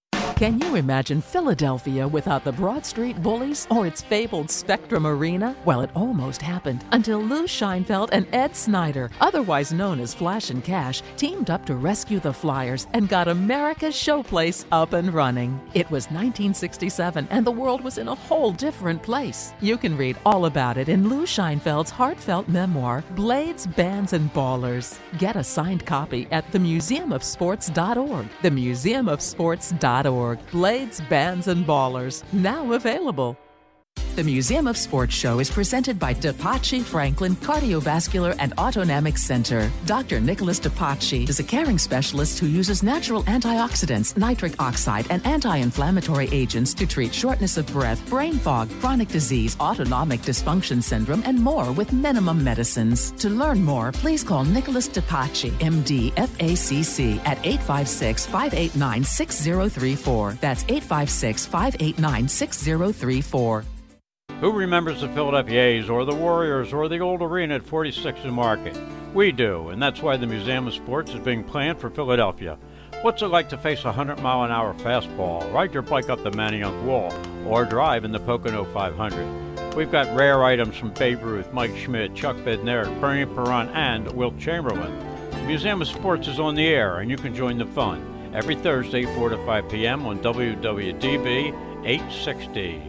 Can you imagine Philadelphia without the Broad Street Bullies or its fabled Spectrum Arena? Well, it almost happened until Lou Scheinfeld and Ed Snyder, otherwise known as Flash and Cash, teamed up to rescue the Flyers and got America's showplace up and running. It was nineteen sixty-seven, and the world was in a whole different place. You can read all about it in Lou Scheinfeld's heartfelt memoir, Blades, Bands, and Ballers. Get a signed copy at the museum of sports dot org. the museum of sports dot org. Blades, Bands, and Ballers, now available. The Museum of Sports show is presented by DePace Franklin Cardiovascular and Autonomic Center. Doctor Nicholas DePace is a caring specialist who uses natural antioxidants, nitric oxide, and anti-inflammatory agents to treat shortness of breath, brain fog, chronic disease, autonomic dysfunction syndrome, and more with minimum medicines. To learn more, please call Nicholas DePace, M D, F A C C, at eight five six, five eight nine, six zero three four. That's eight five six, five eight nine, six zero three four. Who remembers the Philadelphia A's or the Warriors or the old arena at forty-sixth and Market? We do, and that's why the Museum of Sports is being planned for Philadelphia. What's it like to face a hundred mile an hour fastball, ride your bike up the Manayunk Wall, or drive in the Pocono five hundred? We've got rare items from Babe Ruth, Mike Schmidt, Chuck Bednarik, Bernie Perron, and Wilt Chamberlain. The Museum of Sports is on the air, and you can join the fun every Thursday, four to five p.m. on W W D B eight sixty.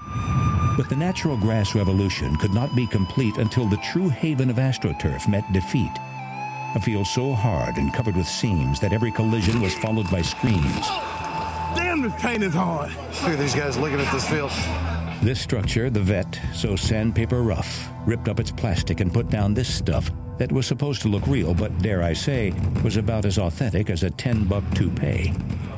But the natural grass revolution could not be complete until the true haven of AstroTurf met defeat. A field so hard and covered with seams that every collision was followed by screams. Damn, this paint is hard. Look at these guys looking at this field. This structure, the Vet, so sandpaper rough, ripped up its plastic and put down this stuff that was supposed to look real, but dare I say, was about as authentic as a ten-buck toupee.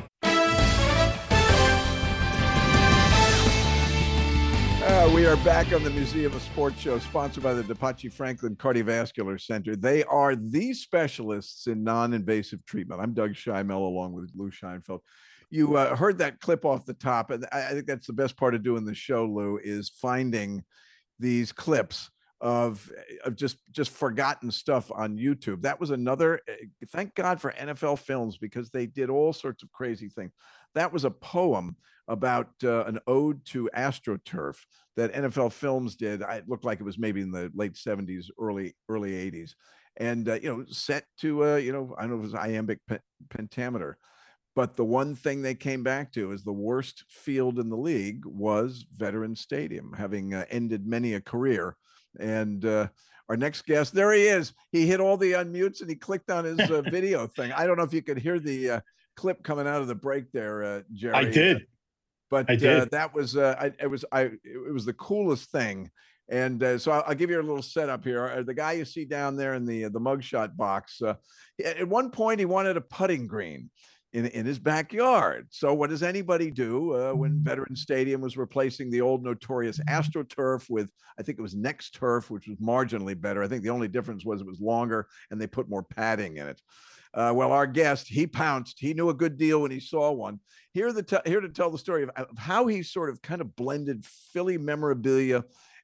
Uh, we are back on the Museum of Sports show, sponsored by the DePace Franklin Cardiovascular Center. They are the specialists in non-invasive treatment. I'm Doug Scheimel, along with Lou Scheinfeld. You uh, heard that clip off the top, and I, I think that's the best part of doing the show, Lou, is finding these clips of, of just, just forgotten stuff on YouTube. That was another, thank God for N F L Films, because they did all sorts of crazy things. That was a poem about uh, an ode to AstroTurf that N F L Films did. It looked like it was maybe in the late seventies, early early eighties, and uh, you know, set to uh, you know, I don't know if it was iambic pentameter. But the one thing they came back to is the worst field in the league was Veterans Stadium, having uh, ended many a career. And uh, our next guest, there he is. He hit all the unmutes and he clicked on his uh, video thing. I don't know if you could hear the uh, clip coming out of the break there, uh, Jerry. I did. Uh, but I did. Uh, that was uh, I, it was I it was the coolest thing. And uh, so I'll, I'll give you a little setup here. Uh, the guy you see down there in the the mugshot box. Uh, at one point, he wanted a putting green in in his backyard. So what does anybody do uh, when Veterans Stadium was replacing the old notorious AstroTurf with, I think it was Next Turf, which was marginally better. I think the only difference was it was longer and they put more padding in it. Uh, well, our guest, he pounced. He knew a good deal when he saw one. Here, the t- here to tell the story of, of how he sort of kind of blended Philly memorabilia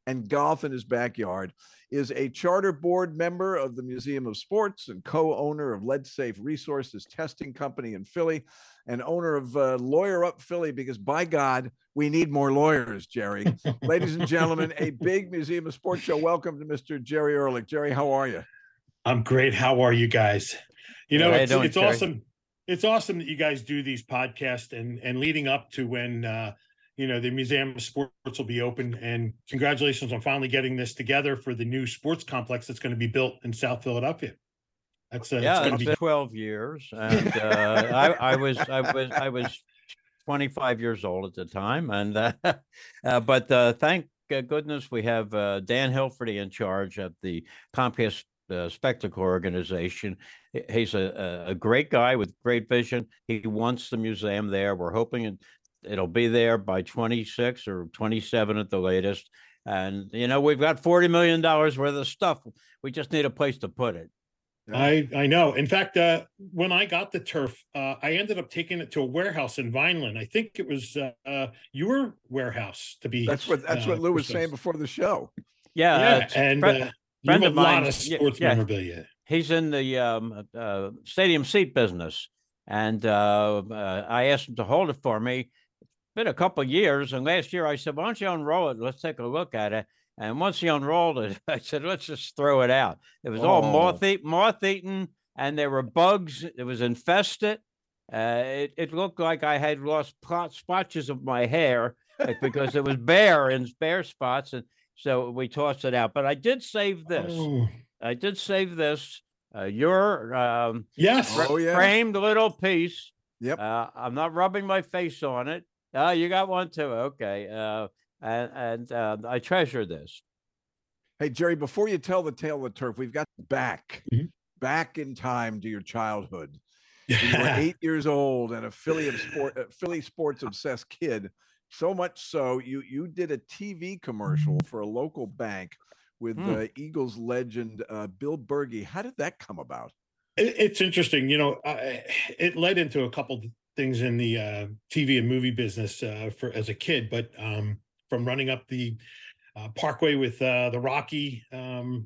and golf in his backyard, is a charter board member of the Museum of Sports and co-owner of LeadSafe Resources Testing Company in Philly, and owner of uh, Lawyer Up Philly, because by God, we need more lawyers, Jerry. Ladies and gentlemen, a big Museum of Sports show. Welcome to Mister Jerry Ehrlich. Jerry, how are you? I'm great. How are you guys? You know, Hey, it's, doing, it's Jerry? awesome. It's awesome that you guys do these podcasts and, and leading up to when, uh, you know, the Museum of Sports will be open. And congratulations on finally getting this together for the new sports complex that's going to be built in South Philadelphia. That's uh, yeah, it's it's be- been twelve years, and uh, I, I was I was I was twenty-five years old at the time, and uh, uh, but uh, thank goodness we have uh, Dan Hilferty in charge of the Comcast uh, Spectacle organization. He's a, a great guy with great vision. He wants the museum there. We're hoping it, it'll be there by twenty-six or twenty-seven at the latest. And you know, we've got forty million dollars worth of stuff. We just need a place to put it. I, I know. In fact, uh, when I got the turf, uh, I ended up taking it to a warehouse in Vineland. I think it was uh, uh, your warehouse to be. That's what that's uh, what Lou was precise. saying before the show. Yeah, Yeah, uh, and friend, uh, you friend have of a lot mine. of sports yeah, memorabilia. He's in the um, uh, stadium seat business, and uh, uh, I asked him to hold it for me. It's been a couple of years, and last year I said, "Why don't you unroll it? Let's take a look at it." And once he unrolled it, I said, "Let's just throw it out." It was Oh. all moth eat, moth eaten. And there were bugs. It was infested. Uh, it, it looked like I had lost plot, spotches of my hair because it was bare in bare spots. And so we tossed it out. But I did save this. Oh. I did save this. Uh, your um, Yes. Oh, yeah. framed little piece. Yep. Uh, I'm not rubbing my face on it. Oh, you got one too. Okay. Uh, and and uh, I treasure this. Hey, Jerry, before you tell the tale of the turf, we've got back. Mhm. Back in time to your childhood. You were eight years old and a Philly of sport, uh, Philly sports obsessed kid. So much so, you you did a T V commercial for a local bank with Hmm. uh, Eagles legend uh, Bill Bergey. How did that come about? It, it's interesting. You know, I, it led into a couple of things in the uh, T V and movie business uh, for as a kid, but um, from running up the uh, Parkway with uh, the Rocky. Um,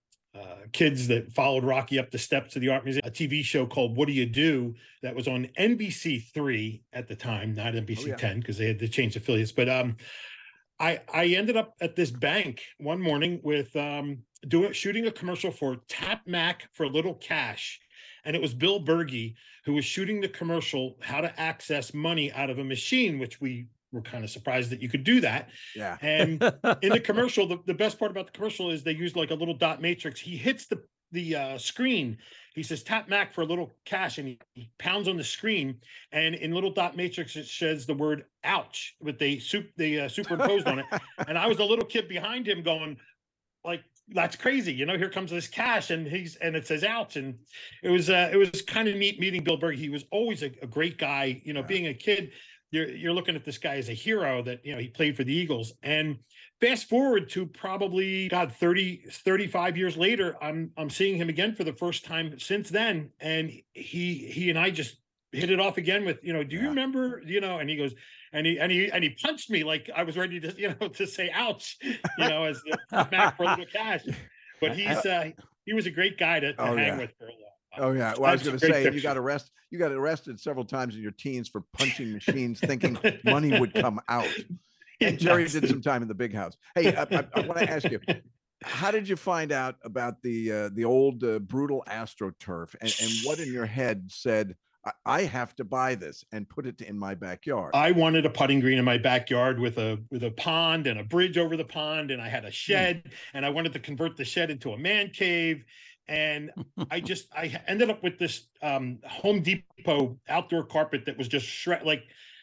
Uh, kids that followed Rocky up the steps to the art museum, a T V show called What Do You Do that was on N B C three at the time, not N B C Oh, yeah. ten because they had to change affiliates. But um, I I ended up at this bank one morning with um, doing shooting a commercial for Tap Mac for Little Cash, and it was Bill Bergey who was shooting the commercial how to access money out of a machine, which we were kind of surprised that you could do that. Yeah. And in the commercial, the, the best part about the commercial is they use like a little dot matrix. He hits the the uh, screen. He says, "Tap Mac for a little cash," and he, he pounds on the screen. And in little dot matrix, it says the word "ouch," but they soup they uh, superimposed on it. And I was the little kid behind him, going like, "That's crazy!" You know, here comes this cash, and he's and it says "ouch." And it was uh, it was kind of neat meeting Bill Bergey. He was always a, a great guy. You know, Yeah. being a kid. You're, you're looking at this guy as a hero that, you know, he played for the Eagles. And fast forward to probably, God, thirty, thirty-five years later, I'm I'm seeing him again for the first time since then. And he he and I just hit it off again with, you know, do you Yeah. remember, you know, and he goes, and he and he and he punched me like I was ready to, you know, to say ouch, you know, as the Mac for a little cash. But he's uh he was a great guy to, to Oh, hang yeah. with for a while. Oh yeah. Well, I was That's a going to great say you picture. got arrested. You got arrested several times in your teens for punching machines, thinking money would come out. And Jerry did some time in the big house. Hey, I, I, I want to ask you, how did you find out about the uh, the old uh, brutal AstroTurf, and, and what in your head said, I, I have to buy this and put it in my backyard? I wanted a putting green in my backyard with a with a pond and a bridge over the pond, and I had a shed, and I wanted to convert the shed into a man cave. And I just I ended up with this um, Home Depot outdoor carpet that was just shred like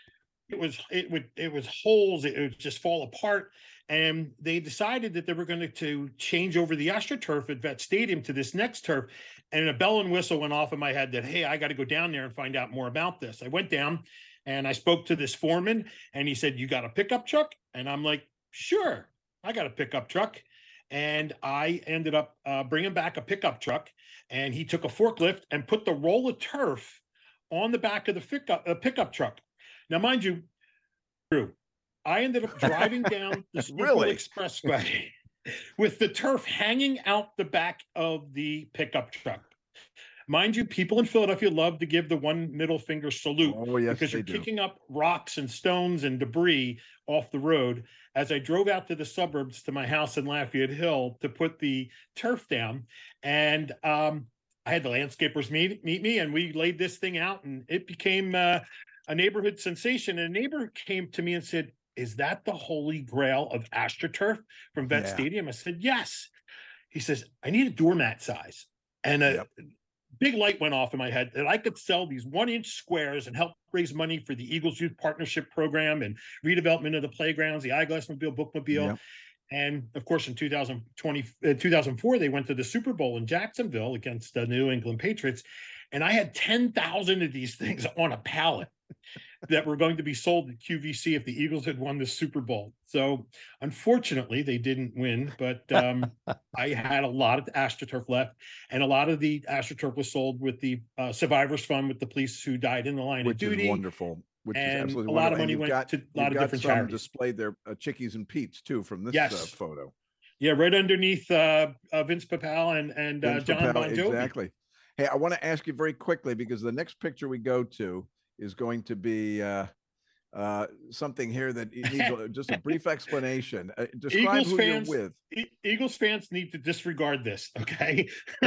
it was it would it was holes, it would just fall apart. And they decided that they were going to change over the AstroTurf at Vet Stadium to this next turf. And a bell and whistle went off in my head that, hey, I got to go down there and find out more about this. I went down and I spoke to this foreman, and he said, "You got a pickup truck?" And I'm like, "Sure, I got a pickup truck." And I ended up uh, bringing back a pickup truck, and he took a forklift and put the roll of turf on the back of the pickup, uh, pickup truck. Now, mind you, Drew, I ended up driving down the Super Really? Bowl Expressway with the turf hanging out the back of the pickup truck. Mind you, people in Philadelphia love to give the one middle finger salute Oh, yes, because they you're do. kicking up rocks and stones and debris off the road. As I drove out to the suburbs to my house in Lafayette Hill to put the turf down, and um, I had the landscapers meet, meet me, and we laid this thing out, and it became uh, a neighborhood sensation. And a neighbor came to me and said, "Is that the holy grail of AstroTurf from Vet Yeah. Stadium?" I said, "Yes." He says, "I need a doormat size." And a Yep. big light went off in my head that I could sell these one inch squares and help raise money for the Eagles Youth Partnership Program and redevelopment of the playgrounds, the Eyeglass Mobile, Bookmobile. Yep. And of course, in two thousand twenty, uh, two thousand four, they went to the Super Bowl in Jacksonville against the New England Patriots. And I had ten thousand of these things on a pallet that were going to be sold at Q V C if the Eagles had won the Super Bowl. So unfortunately, they didn't win, but um, I had a lot of AstroTurf left, and a lot of the AstroTurf was sold with the uh, Survivors Fund with the police who died in the line Which of duty. is wonderful. Which is and absolutely a lot wonderful. of And money you've went got- to a you've lot of got different some charities. displayed there, uh, Chickies and Pete's too, from this Yes. uh, photo. Yeah, right underneath uh, uh, Vince Papale and and uh, Vince John Papale, Bon Jovi. Exactly. Hey, I want to ask you very quickly because the next picture we go to is going to be uh, uh, something here that it needs a- just a brief explanation. Uh, describe Eagles who fans, you're with. E- Eagles fans need to disregard this, okay?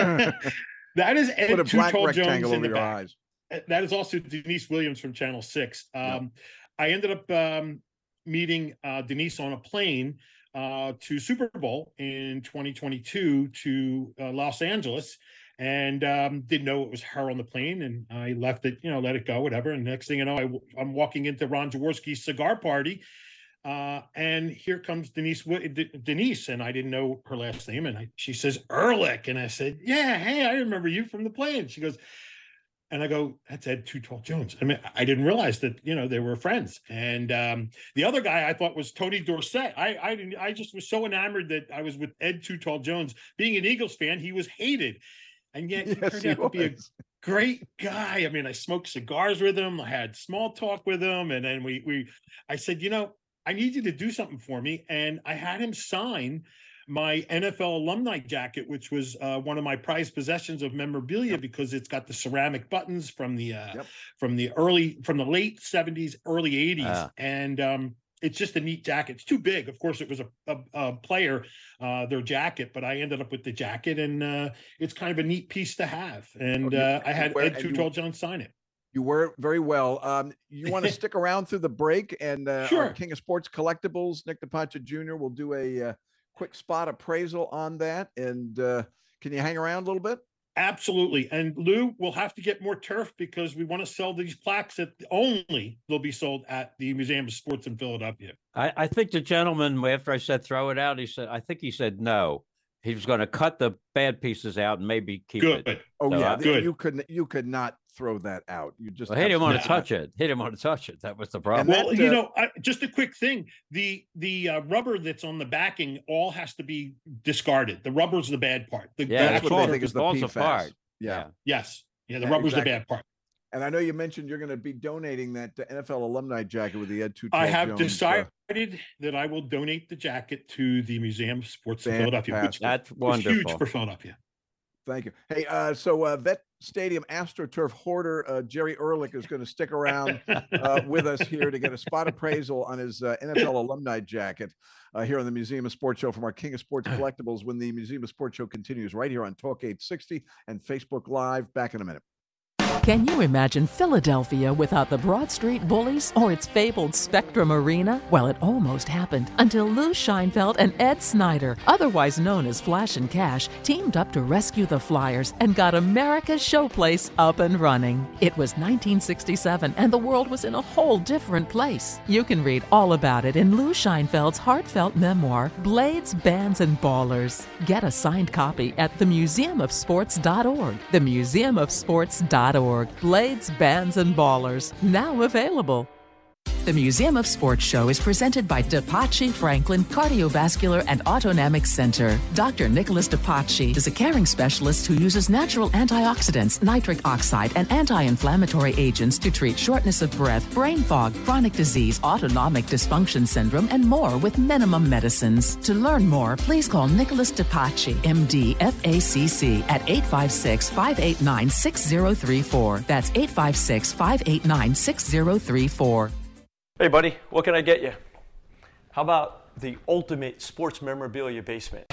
That is Ed Put a Too black Tall Jones rectangle in over the your back. eyes. Uh, That is also Denise Williams from Channel Six. Um, I ended up um, meeting uh, Denise on a plane uh, to Super Bowl in twenty twenty-two to uh, Los Angeles, and um, didn't know it was her on the plane. And I left it, you know, let it go, whatever. And next thing you know, I, I'm walking into Ron Jaworski's cigar party. Uh, and here comes Denise, Wi- D- Denise, and I didn't know her last name. And I, she says, Ehrlich. And I said, yeah, hey, I remember you from the plane. She goes, and I go, that's Ed Too Tall Jones. I mean, I didn't realize that, you know, they were friends. And um, the other guy I thought was Tony Dorsett. I, I didn't, I just was so enamored that I was with Ed Too Tall Jones. Being an Eagles fan, he was hated. And yet he Yes, turned he out to be a was. great guy. I mean, I smoked cigars with him. I had small talk with him. And then we, we, I said, you know, I need you to do something for me. And I had him sign my N F L alumni jacket, which was uh, one of my prized possessions of memorabilia Yep. because it's got the ceramic buttons from the uh, Yep. from the early from the late seventies, early eighties, Ah. and um, it's just a neat jacket. It's too big. Of course, it was a, a, a player, uh, their jacket, but I ended up with the jacket, and uh, it's kind of a neat piece to have. And Oh, you- uh, I had where- Ed and Too you- Tall Jones sign it. You were very well. Um, you want to stick around through the break, and uh, Sure. our King of Sports Collectibles, Nick DePacha Junior, will do a uh, quick spot appraisal on that. And uh, can you hang around a little bit? Absolutely. And Lou, we'll have to get more turf because we want to sell these plaques that only they'll be sold at the Museum of Sports in Philadelphia. I, I think the gentleman, after I said throw it out, he said, I think he said no. He was going to cut the bad pieces out and maybe keep Good. it. Oh So yeah, I- th- Good. you could you could not throw that out. You just Well, he didn't want to absolutely touch it. He didn't want to touch it. That was the problem. that, Well, you uh, know, I, just a quick thing: the the uh, rubber that's on the backing all has to be discarded. The rubber's the bad part. The, Yeah, the That's it's what actual they all- think turf is the falls P F A S. apart. Yeah. yes, yeah, the Yeah, rubber's exactly. the bad part. And I know you mentioned you're going to be donating that uh, N F L alumni jacket with the Ed Too Tall I have Jones, uh, decided that I will donate the jacket to the Museum of Sports in Philadelphia, which Fantastic. That's is wonderful. huge for Philadelphia. Thank you. Hey, uh, so uh, Vet Stadium AstroTurf hoarder uh, Jerry Ehrlich is going to stick around uh, with us here to get a spot appraisal on his uh, N F L alumni jacket uh, here on the Museum of Sports Show from our King of Sports Collectibles when the Museum of Sports Show continues right here on Talk eight sixty and Facebook Live. Back in a minute. Can you imagine Philadelphia without the Broad Street Bullies or its fabled Spectrum Arena? Well, it almost happened until Lou Scheinfeld and Ed Snyder, otherwise known as Flash and Cash, teamed up to rescue the Flyers and got America's showplace up and running. It was nineteen sixty-seven and the world was in a whole different place. You can read all about it in Lou Scheinfeld's heartfelt memoir, Blades, Bands, and Ballers. Get a signed copy at the museum of sports dot org. the museum of sports dot org. Blades, Bands, and Ballers, now available. The Museum of Sports show is presented by DePachi Franklin Cardiovascular and Autonomic Center. Doctor Nicholas DePachi is a caring specialist who uses natural antioxidants, nitric oxide, and anti-inflammatory agents to treat shortness of breath, brain fog, chronic disease, autonomic dysfunction syndrome, and more with minimum medicines. To learn more, please call Nicholas DePachi, M D, F A C C, at eight five six, five eight nine, six zero three four. That's eight five six, five eight nine, six zero three four. Hey, buddy, what can I get you? How about the ultimate sports memorabilia basement?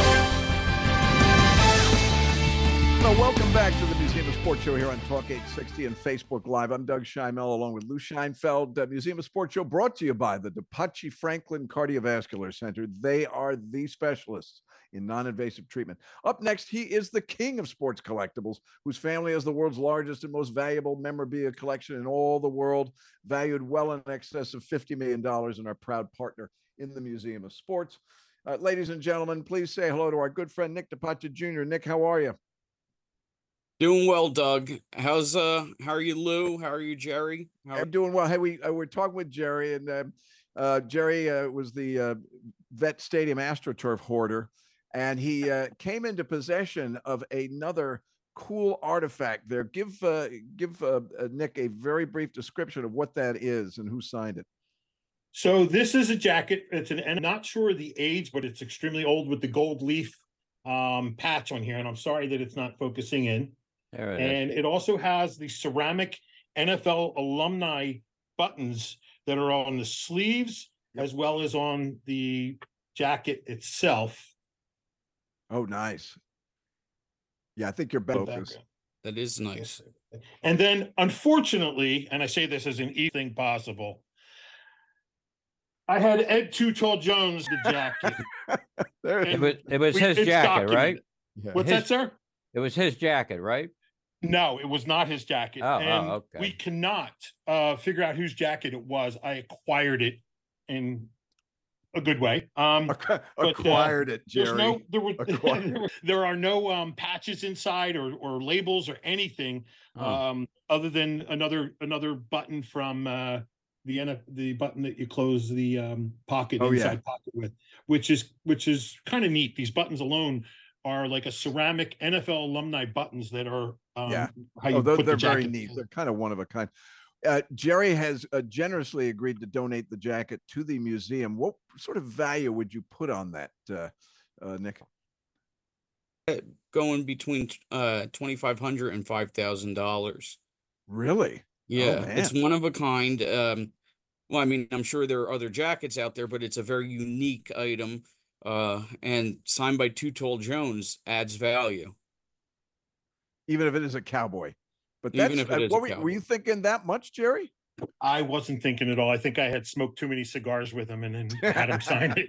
Well, welcome back to the Museum of Sports show here on Talk eight sixty and Facebook Live. I'm Doug Scheinmel along with Lou Scheinfeld. Uh, Museum of Sports show brought to you by the DePachi Franklin Cardiovascular Center. They are the specialists in non-invasive treatment. Up next, he is the king of sports collectibles, whose family has the world's largest and most valuable memorabilia collection in all the world, valued well in excess of fifty million dollars, and our proud partner in the Museum of Sports. Uh, ladies and gentlemen, please say hello to our good friend Nick DePachi Junior Nick, how are you? Doing well, Doug. How's uh? How are you, Lou? How are you, Jerry? How I'm doing well. Hey, we uh, we're talking with Jerry, and uh, uh, Jerry uh, was the uh, Vet Stadium AstroTurf hoarder, and he uh, came into possession of another cool artifact there. Give uh, give uh, uh, Nick a very brief description of what that is and who signed it. So this is a jacket. It's an, and I'm not sure the age, but it's extremely old with the gold leaf um, patch on here. And I'm sorry that it's not focusing in. There it and is. it also has the ceramic N F L alumni buttons that are on the sleeves, yep, as well as on the jacket itself. Oh, nice. Yeah, I think you're better. Focus. That is nice. And then, unfortunately, and I say this as an e thing possible, I had Ed Too Tall Jones the jacket. there it, was, it was we, his jacket, right? Yeah. What's his, that, sir? It was his jacket, right? No, it was not his jacket. Oh, and oh, okay. We cannot uh, figure out whose jacket it was. I acquired it in a good way. Um, Acqu- but, acquired uh, it, Jerry. There's no, there, were, there, were, there are no um, patches inside or, or labels or anything oh. um, other than another another button from uh, the N F, the button that you close the um, pocket oh, inside yeah. pocket with, which is which is kind of neat. These buttons alone are like a ceramic N F L alumni buttons that are um, yeah. how you oh, they're, put they're the very jacket neat. in. They're kind of one of a kind. Uh, Jerry has uh, generously agreed to donate the jacket to the museum. What sort of value would you put on that, uh, uh, Nick? Going between uh, twenty-five hundred dollars and five thousand dollars. Really? Yeah, oh, it's one of a kind. Um, well, I mean, I'm sure there are other jackets out there, but it's a very unique item. Uh, and signed by Too Tall Jones adds value. Even if it is a cowboy. But Even that's, if it uh, is what a were, cowboy. were you thinking that much, Jerry? I wasn't thinking at all. I think I had smoked too many cigars with him and then had him sign it.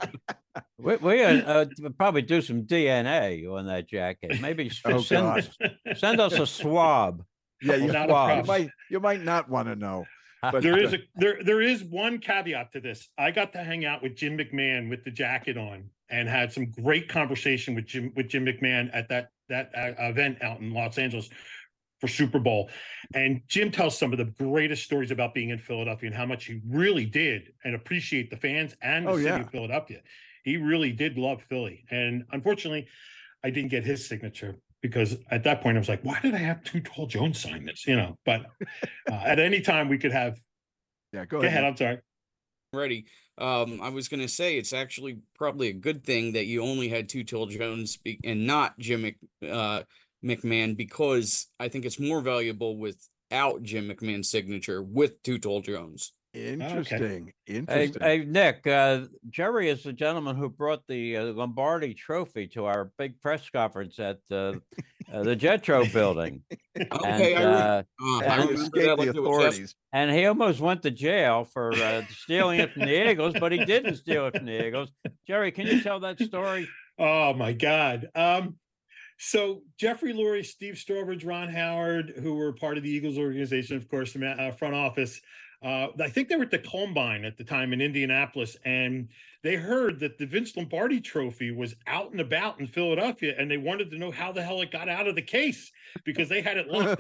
we we uh, uh, probably do some D N A on that jacket. Maybe oh, send, send us a swab. Yeah, you, Not you might you might not want to know. But there is a there there is one caveat to this. I got to hang out with Jim McMahon with the jacket on and had some great conversation with Jim with Jim McMahon at that that uh, event out in Los Angeles for Super Bowl. And Jim tells some of the greatest stories about being in Philadelphia and how much he really did and appreciate the fans and the oh, city yeah. of Philadelphia. He really did love Philly. And unfortunately, I didn't get his signature because at that point I was like, why did I have Too Tall Jones sign this? You know, but uh, at any time we could have. Yeah, go, go ahead. ahead. I'm sorry. Ready. Um, I was going to say it's actually probably a good thing that you only had Too Tall Jones be- and not Jim Mc, uh, McMahon, because I think it's more valuable without Jim McMahon's signature with Too Tall Jones. Interesting. Hey, Interesting. hey, Nick, uh, Jerry is the gentleman who brought the uh, Lombardi Trophy to our big press conference at uh, uh, the Jetro building. Okay, and, I, re- uh, uh, and I he remember escaped that the like it was authorities. just- and he almost went to jail for uh, stealing it from the Eagles, but he didn't steal it from the Eagles. Jerry, can you tell that story? Oh my God. Um, so Jeffrey Lurie, Steve Strawbridge, Ron Howard, who were part of the Eagles organization, of course, the uh, front office. Uh, I think they were at the Combine at the time in Indianapolis, and they heard that the Vince Lombardi Trophy was out and about in Philadelphia, and they wanted to know how the hell it got out of the case because they had it locked up.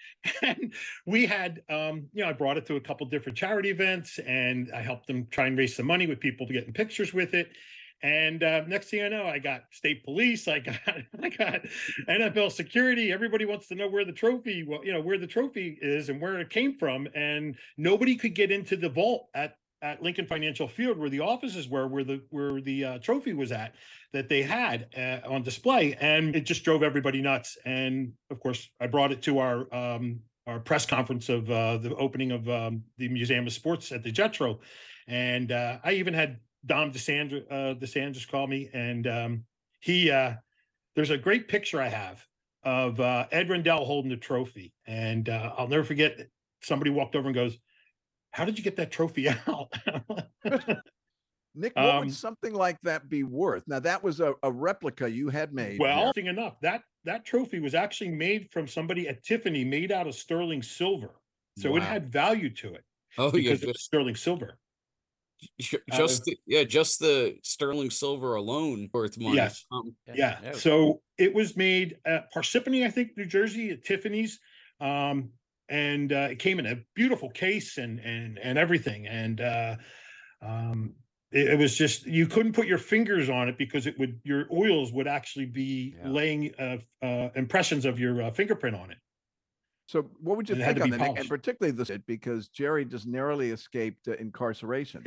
And we had, um, you know, I brought it to a couple different charity events, and I helped them try and raise some money with people getting pictures with it. And uh, next thing I know, I got state police, I got, I got N F L security. Everybody wants to know where the trophy, well, you know, where the trophy is and where it came from. And nobody could get into the vault at at Lincoln Financial Field, where the offices were, where the where the uh, trophy was at, that they had uh, on display, and it just drove everybody nuts. And of course, I brought it to our um, our press conference of uh, the opening of um, the Museum of Sports at the Jetro, and uh, I even had Dom DeSandra uh, DeSandris call me, and um, he uh, there's a great picture I have of uh, Ed Rendell holding the trophy, and uh, I'll never forget. Somebody walked over and goes, "How did you get that trophy out?" Nick, what Um, would something like that be worth? Now, that was a, a replica you had made. Well, here. interesting enough, that that trophy was actually made from somebody at Tiffany, made out of sterling silver, so it Wow. had value to it Oh, yeah, because it was just, sterling silver. ju- Uh, just the, yeah, just the sterling silver alone worth money. Yes. Um, Yeah. Yeah. So it was made at Parsippany, I think, New Jersey, at Tiffany's. Um, and uh, it came in a beautiful case and and and everything. And uh, um, it, it was just, you couldn't put your fingers on it because it would, your oils would actually be Yeah. laying uh, uh, impressions of your uh, fingerprint on it. So what would you And it had think to on be that, Nick? And polished. particularly this, because Jerry just narrowly escaped uh, incarceration.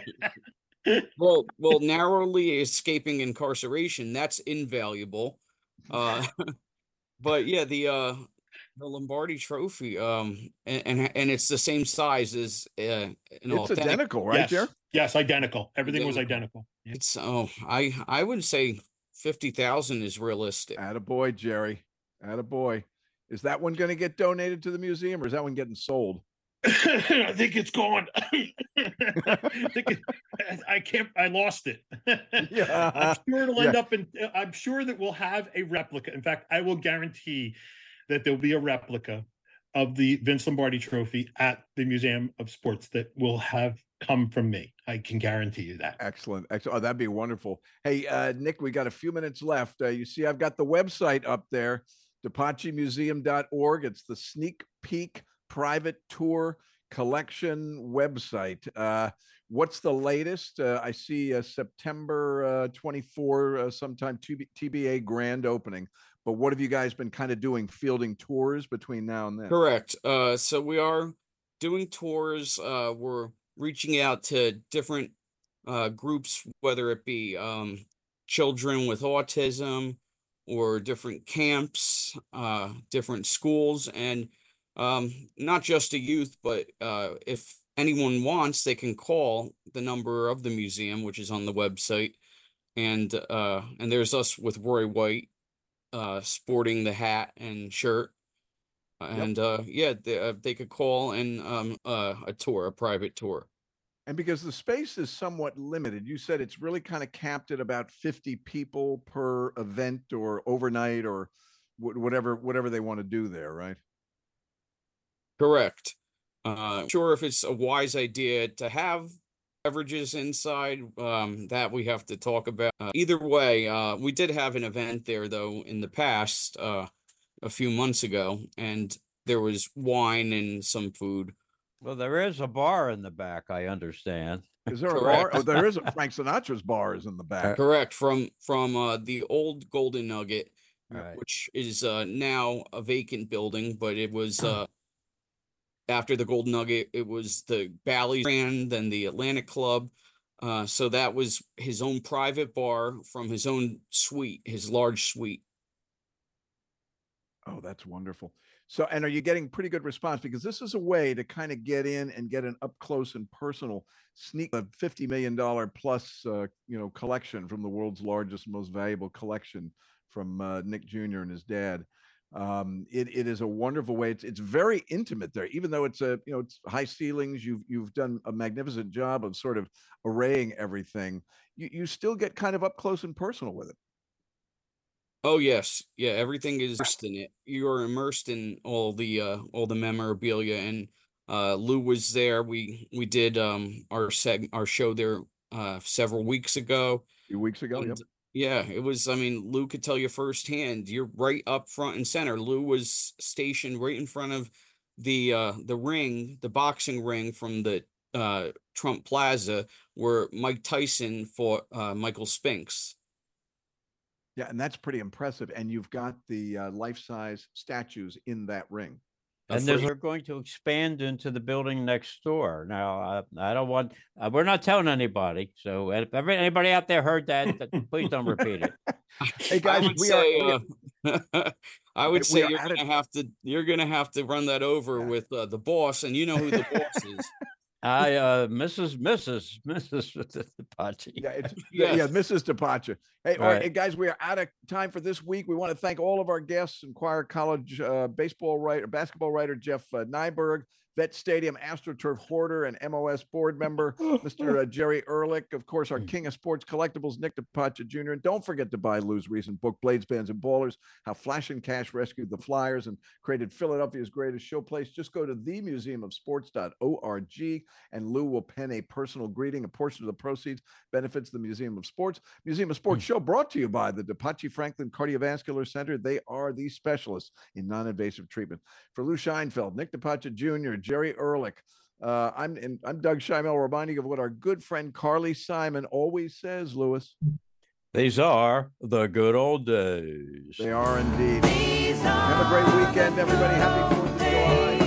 well, well, narrowly escaping incarceration, that's invaluable. Uh, but yeah, the uh, the Lombardi Trophy, um, and, and and it's the same size as uh, an It's authentic. identical, right, yes, Jerry? yes, identical. Everything was Identical. identical. Yeah. It's oh, I I would say fifty thousand is realistic. Attaboy, Jerry. Attaboy. Is that one going to get donated to the museum, or is that one getting sold? I think it's gone. I think it, I can't. I lost it. Yeah. I'm sure it'll end Yeah. up in. I'm sure that we'll have a replica. In fact, I will guarantee that there'll be a replica of the Vince Lombardi Trophy at the Museum of Sports that will have come from me. I can guarantee you that. Excellent. Excellent. Oh, that'd be wonderful. Hey, uh, Nick, we got a few minutes left. Uh, you see, I've got the website up there, depache museum dot org. It's the sneak peek private tour collection website. Uh, what's the latest? Uh, I see uh, September uh, twenty-fourth, uh, sometime T B A grand opening. But what have you guys been kind of doing, fielding tours between now and then? Correct. Uh, so we are doing tours. Uh, we're reaching out to different uh, groups, whether it be um, children with autism or different camps, uh, different schools, and um, not just the youth, but uh, if anyone wants, they can call the number of the museum, which is on the website. And uh, and there's us with Roy White uh, sporting the hat and shirt. And uh, yeah, they, uh, they could call and um, uh, a tour, a private tour. And because the space is somewhat limited, you said it's really kind of capped at about fifty people per event or overnight or wh- whatever whatever they want to do there, right? Correct. Uh, sure, if it's a wise idea to have beverages inside, um, that we have to talk about. Uh, either way, uh, we did have an event there, though, in the past, uh, a few months ago, and there was wine and some food. Well, there is a bar in the back, I understand. Is there a Correct. bar? Oh, there is a Frank Sinatra's bar is in the back. Correct. From from uh, the old Golden Nugget, Right. which is uh, now a vacant building, but it was uh, after the Golden Nugget, it was the Bally's brand, then the Atlantic Club. Uh, so that was his own private bar from his own suite, his large suite. Oh, that's wonderful. So, and are you getting pretty good response? Because this is a way to kind of get in and get an up close and personal sneak, a fifty million dollars plus, uh, you know, collection from the world's largest, most valuable collection from uh, Nick Junior and his dad. Um, it, it is a wonderful way. It's, it's very intimate there, even though it's a, you know, it's high ceilings. You've, you've done a magnificent job of sort of arraying everything. You, you still get kind of up close and personal with it. Oh yes, yeah. Everything is immersed in it. You are immersed in all the uh, all the memorabilia, and uh, Lou was there. We we did um our seg our show there uh several weeks ago. A few weeks ago, And, yep. Yeah, it was. I mean, Lou could tell you firsthand. You're right up front and center. Lou was stationed right in front of the uh, the ring, the boxing ring from the uh, Trump Plaza, where Mike Tyson fought uh, Michael Spinks. Yeah, and that's pretty impressive. And you've got the uh, life-size statues in that ring. And they're going to expand into the building next door. Now, uh, I don't want, uh, we're not telling anybody. So if anybody out there heard that, that please don't repeat it. Hey guys, I would we say, are, uh, I would we say are you're at gonna it. have to you're gonna have to run that over Yeah. with uh, the boss, and you know who the boss is. I, uh, Missus Missus Missus Depace. Yeah, it's, Yes. yeah, Missus Depace. Hey, all Right. right, hey, guys, we are out of time for this week. We want to thank all of our guests: Inquirer College uh, baseball writer, basketball writer Jeff uh, Nyberg, Vet Stadium AstroTurf hoarder and M O S board member Mister Uh, Jerry Ehrlich, of course, our king of sports collectibles Nick Depace Junior And don't forget to buy Lou's recent book, Blades, Bands, and Ballers: How Flash and Cash Rescued the Flyers and created Philadelphia's greatest showplace. Just go to the museum of sports dot org, and Lou will pen a personal greeting. A portion of the proceeds benefits the Museum of Sports. Museum of Sports show brought to you by the Depace Franklin Cardiovascular Center. They are the specialists in non-invasive treatment. For Lou Scheinfeld, Nick Depace Junior, Jerry Ehrlich, uh, I'm and I'm Doug Scheimel, reminding you of what our good friend Carly Simon always says, Louis. These are the good old days. They are indeed. Have a great weekend, everybody. Happy fourth of July.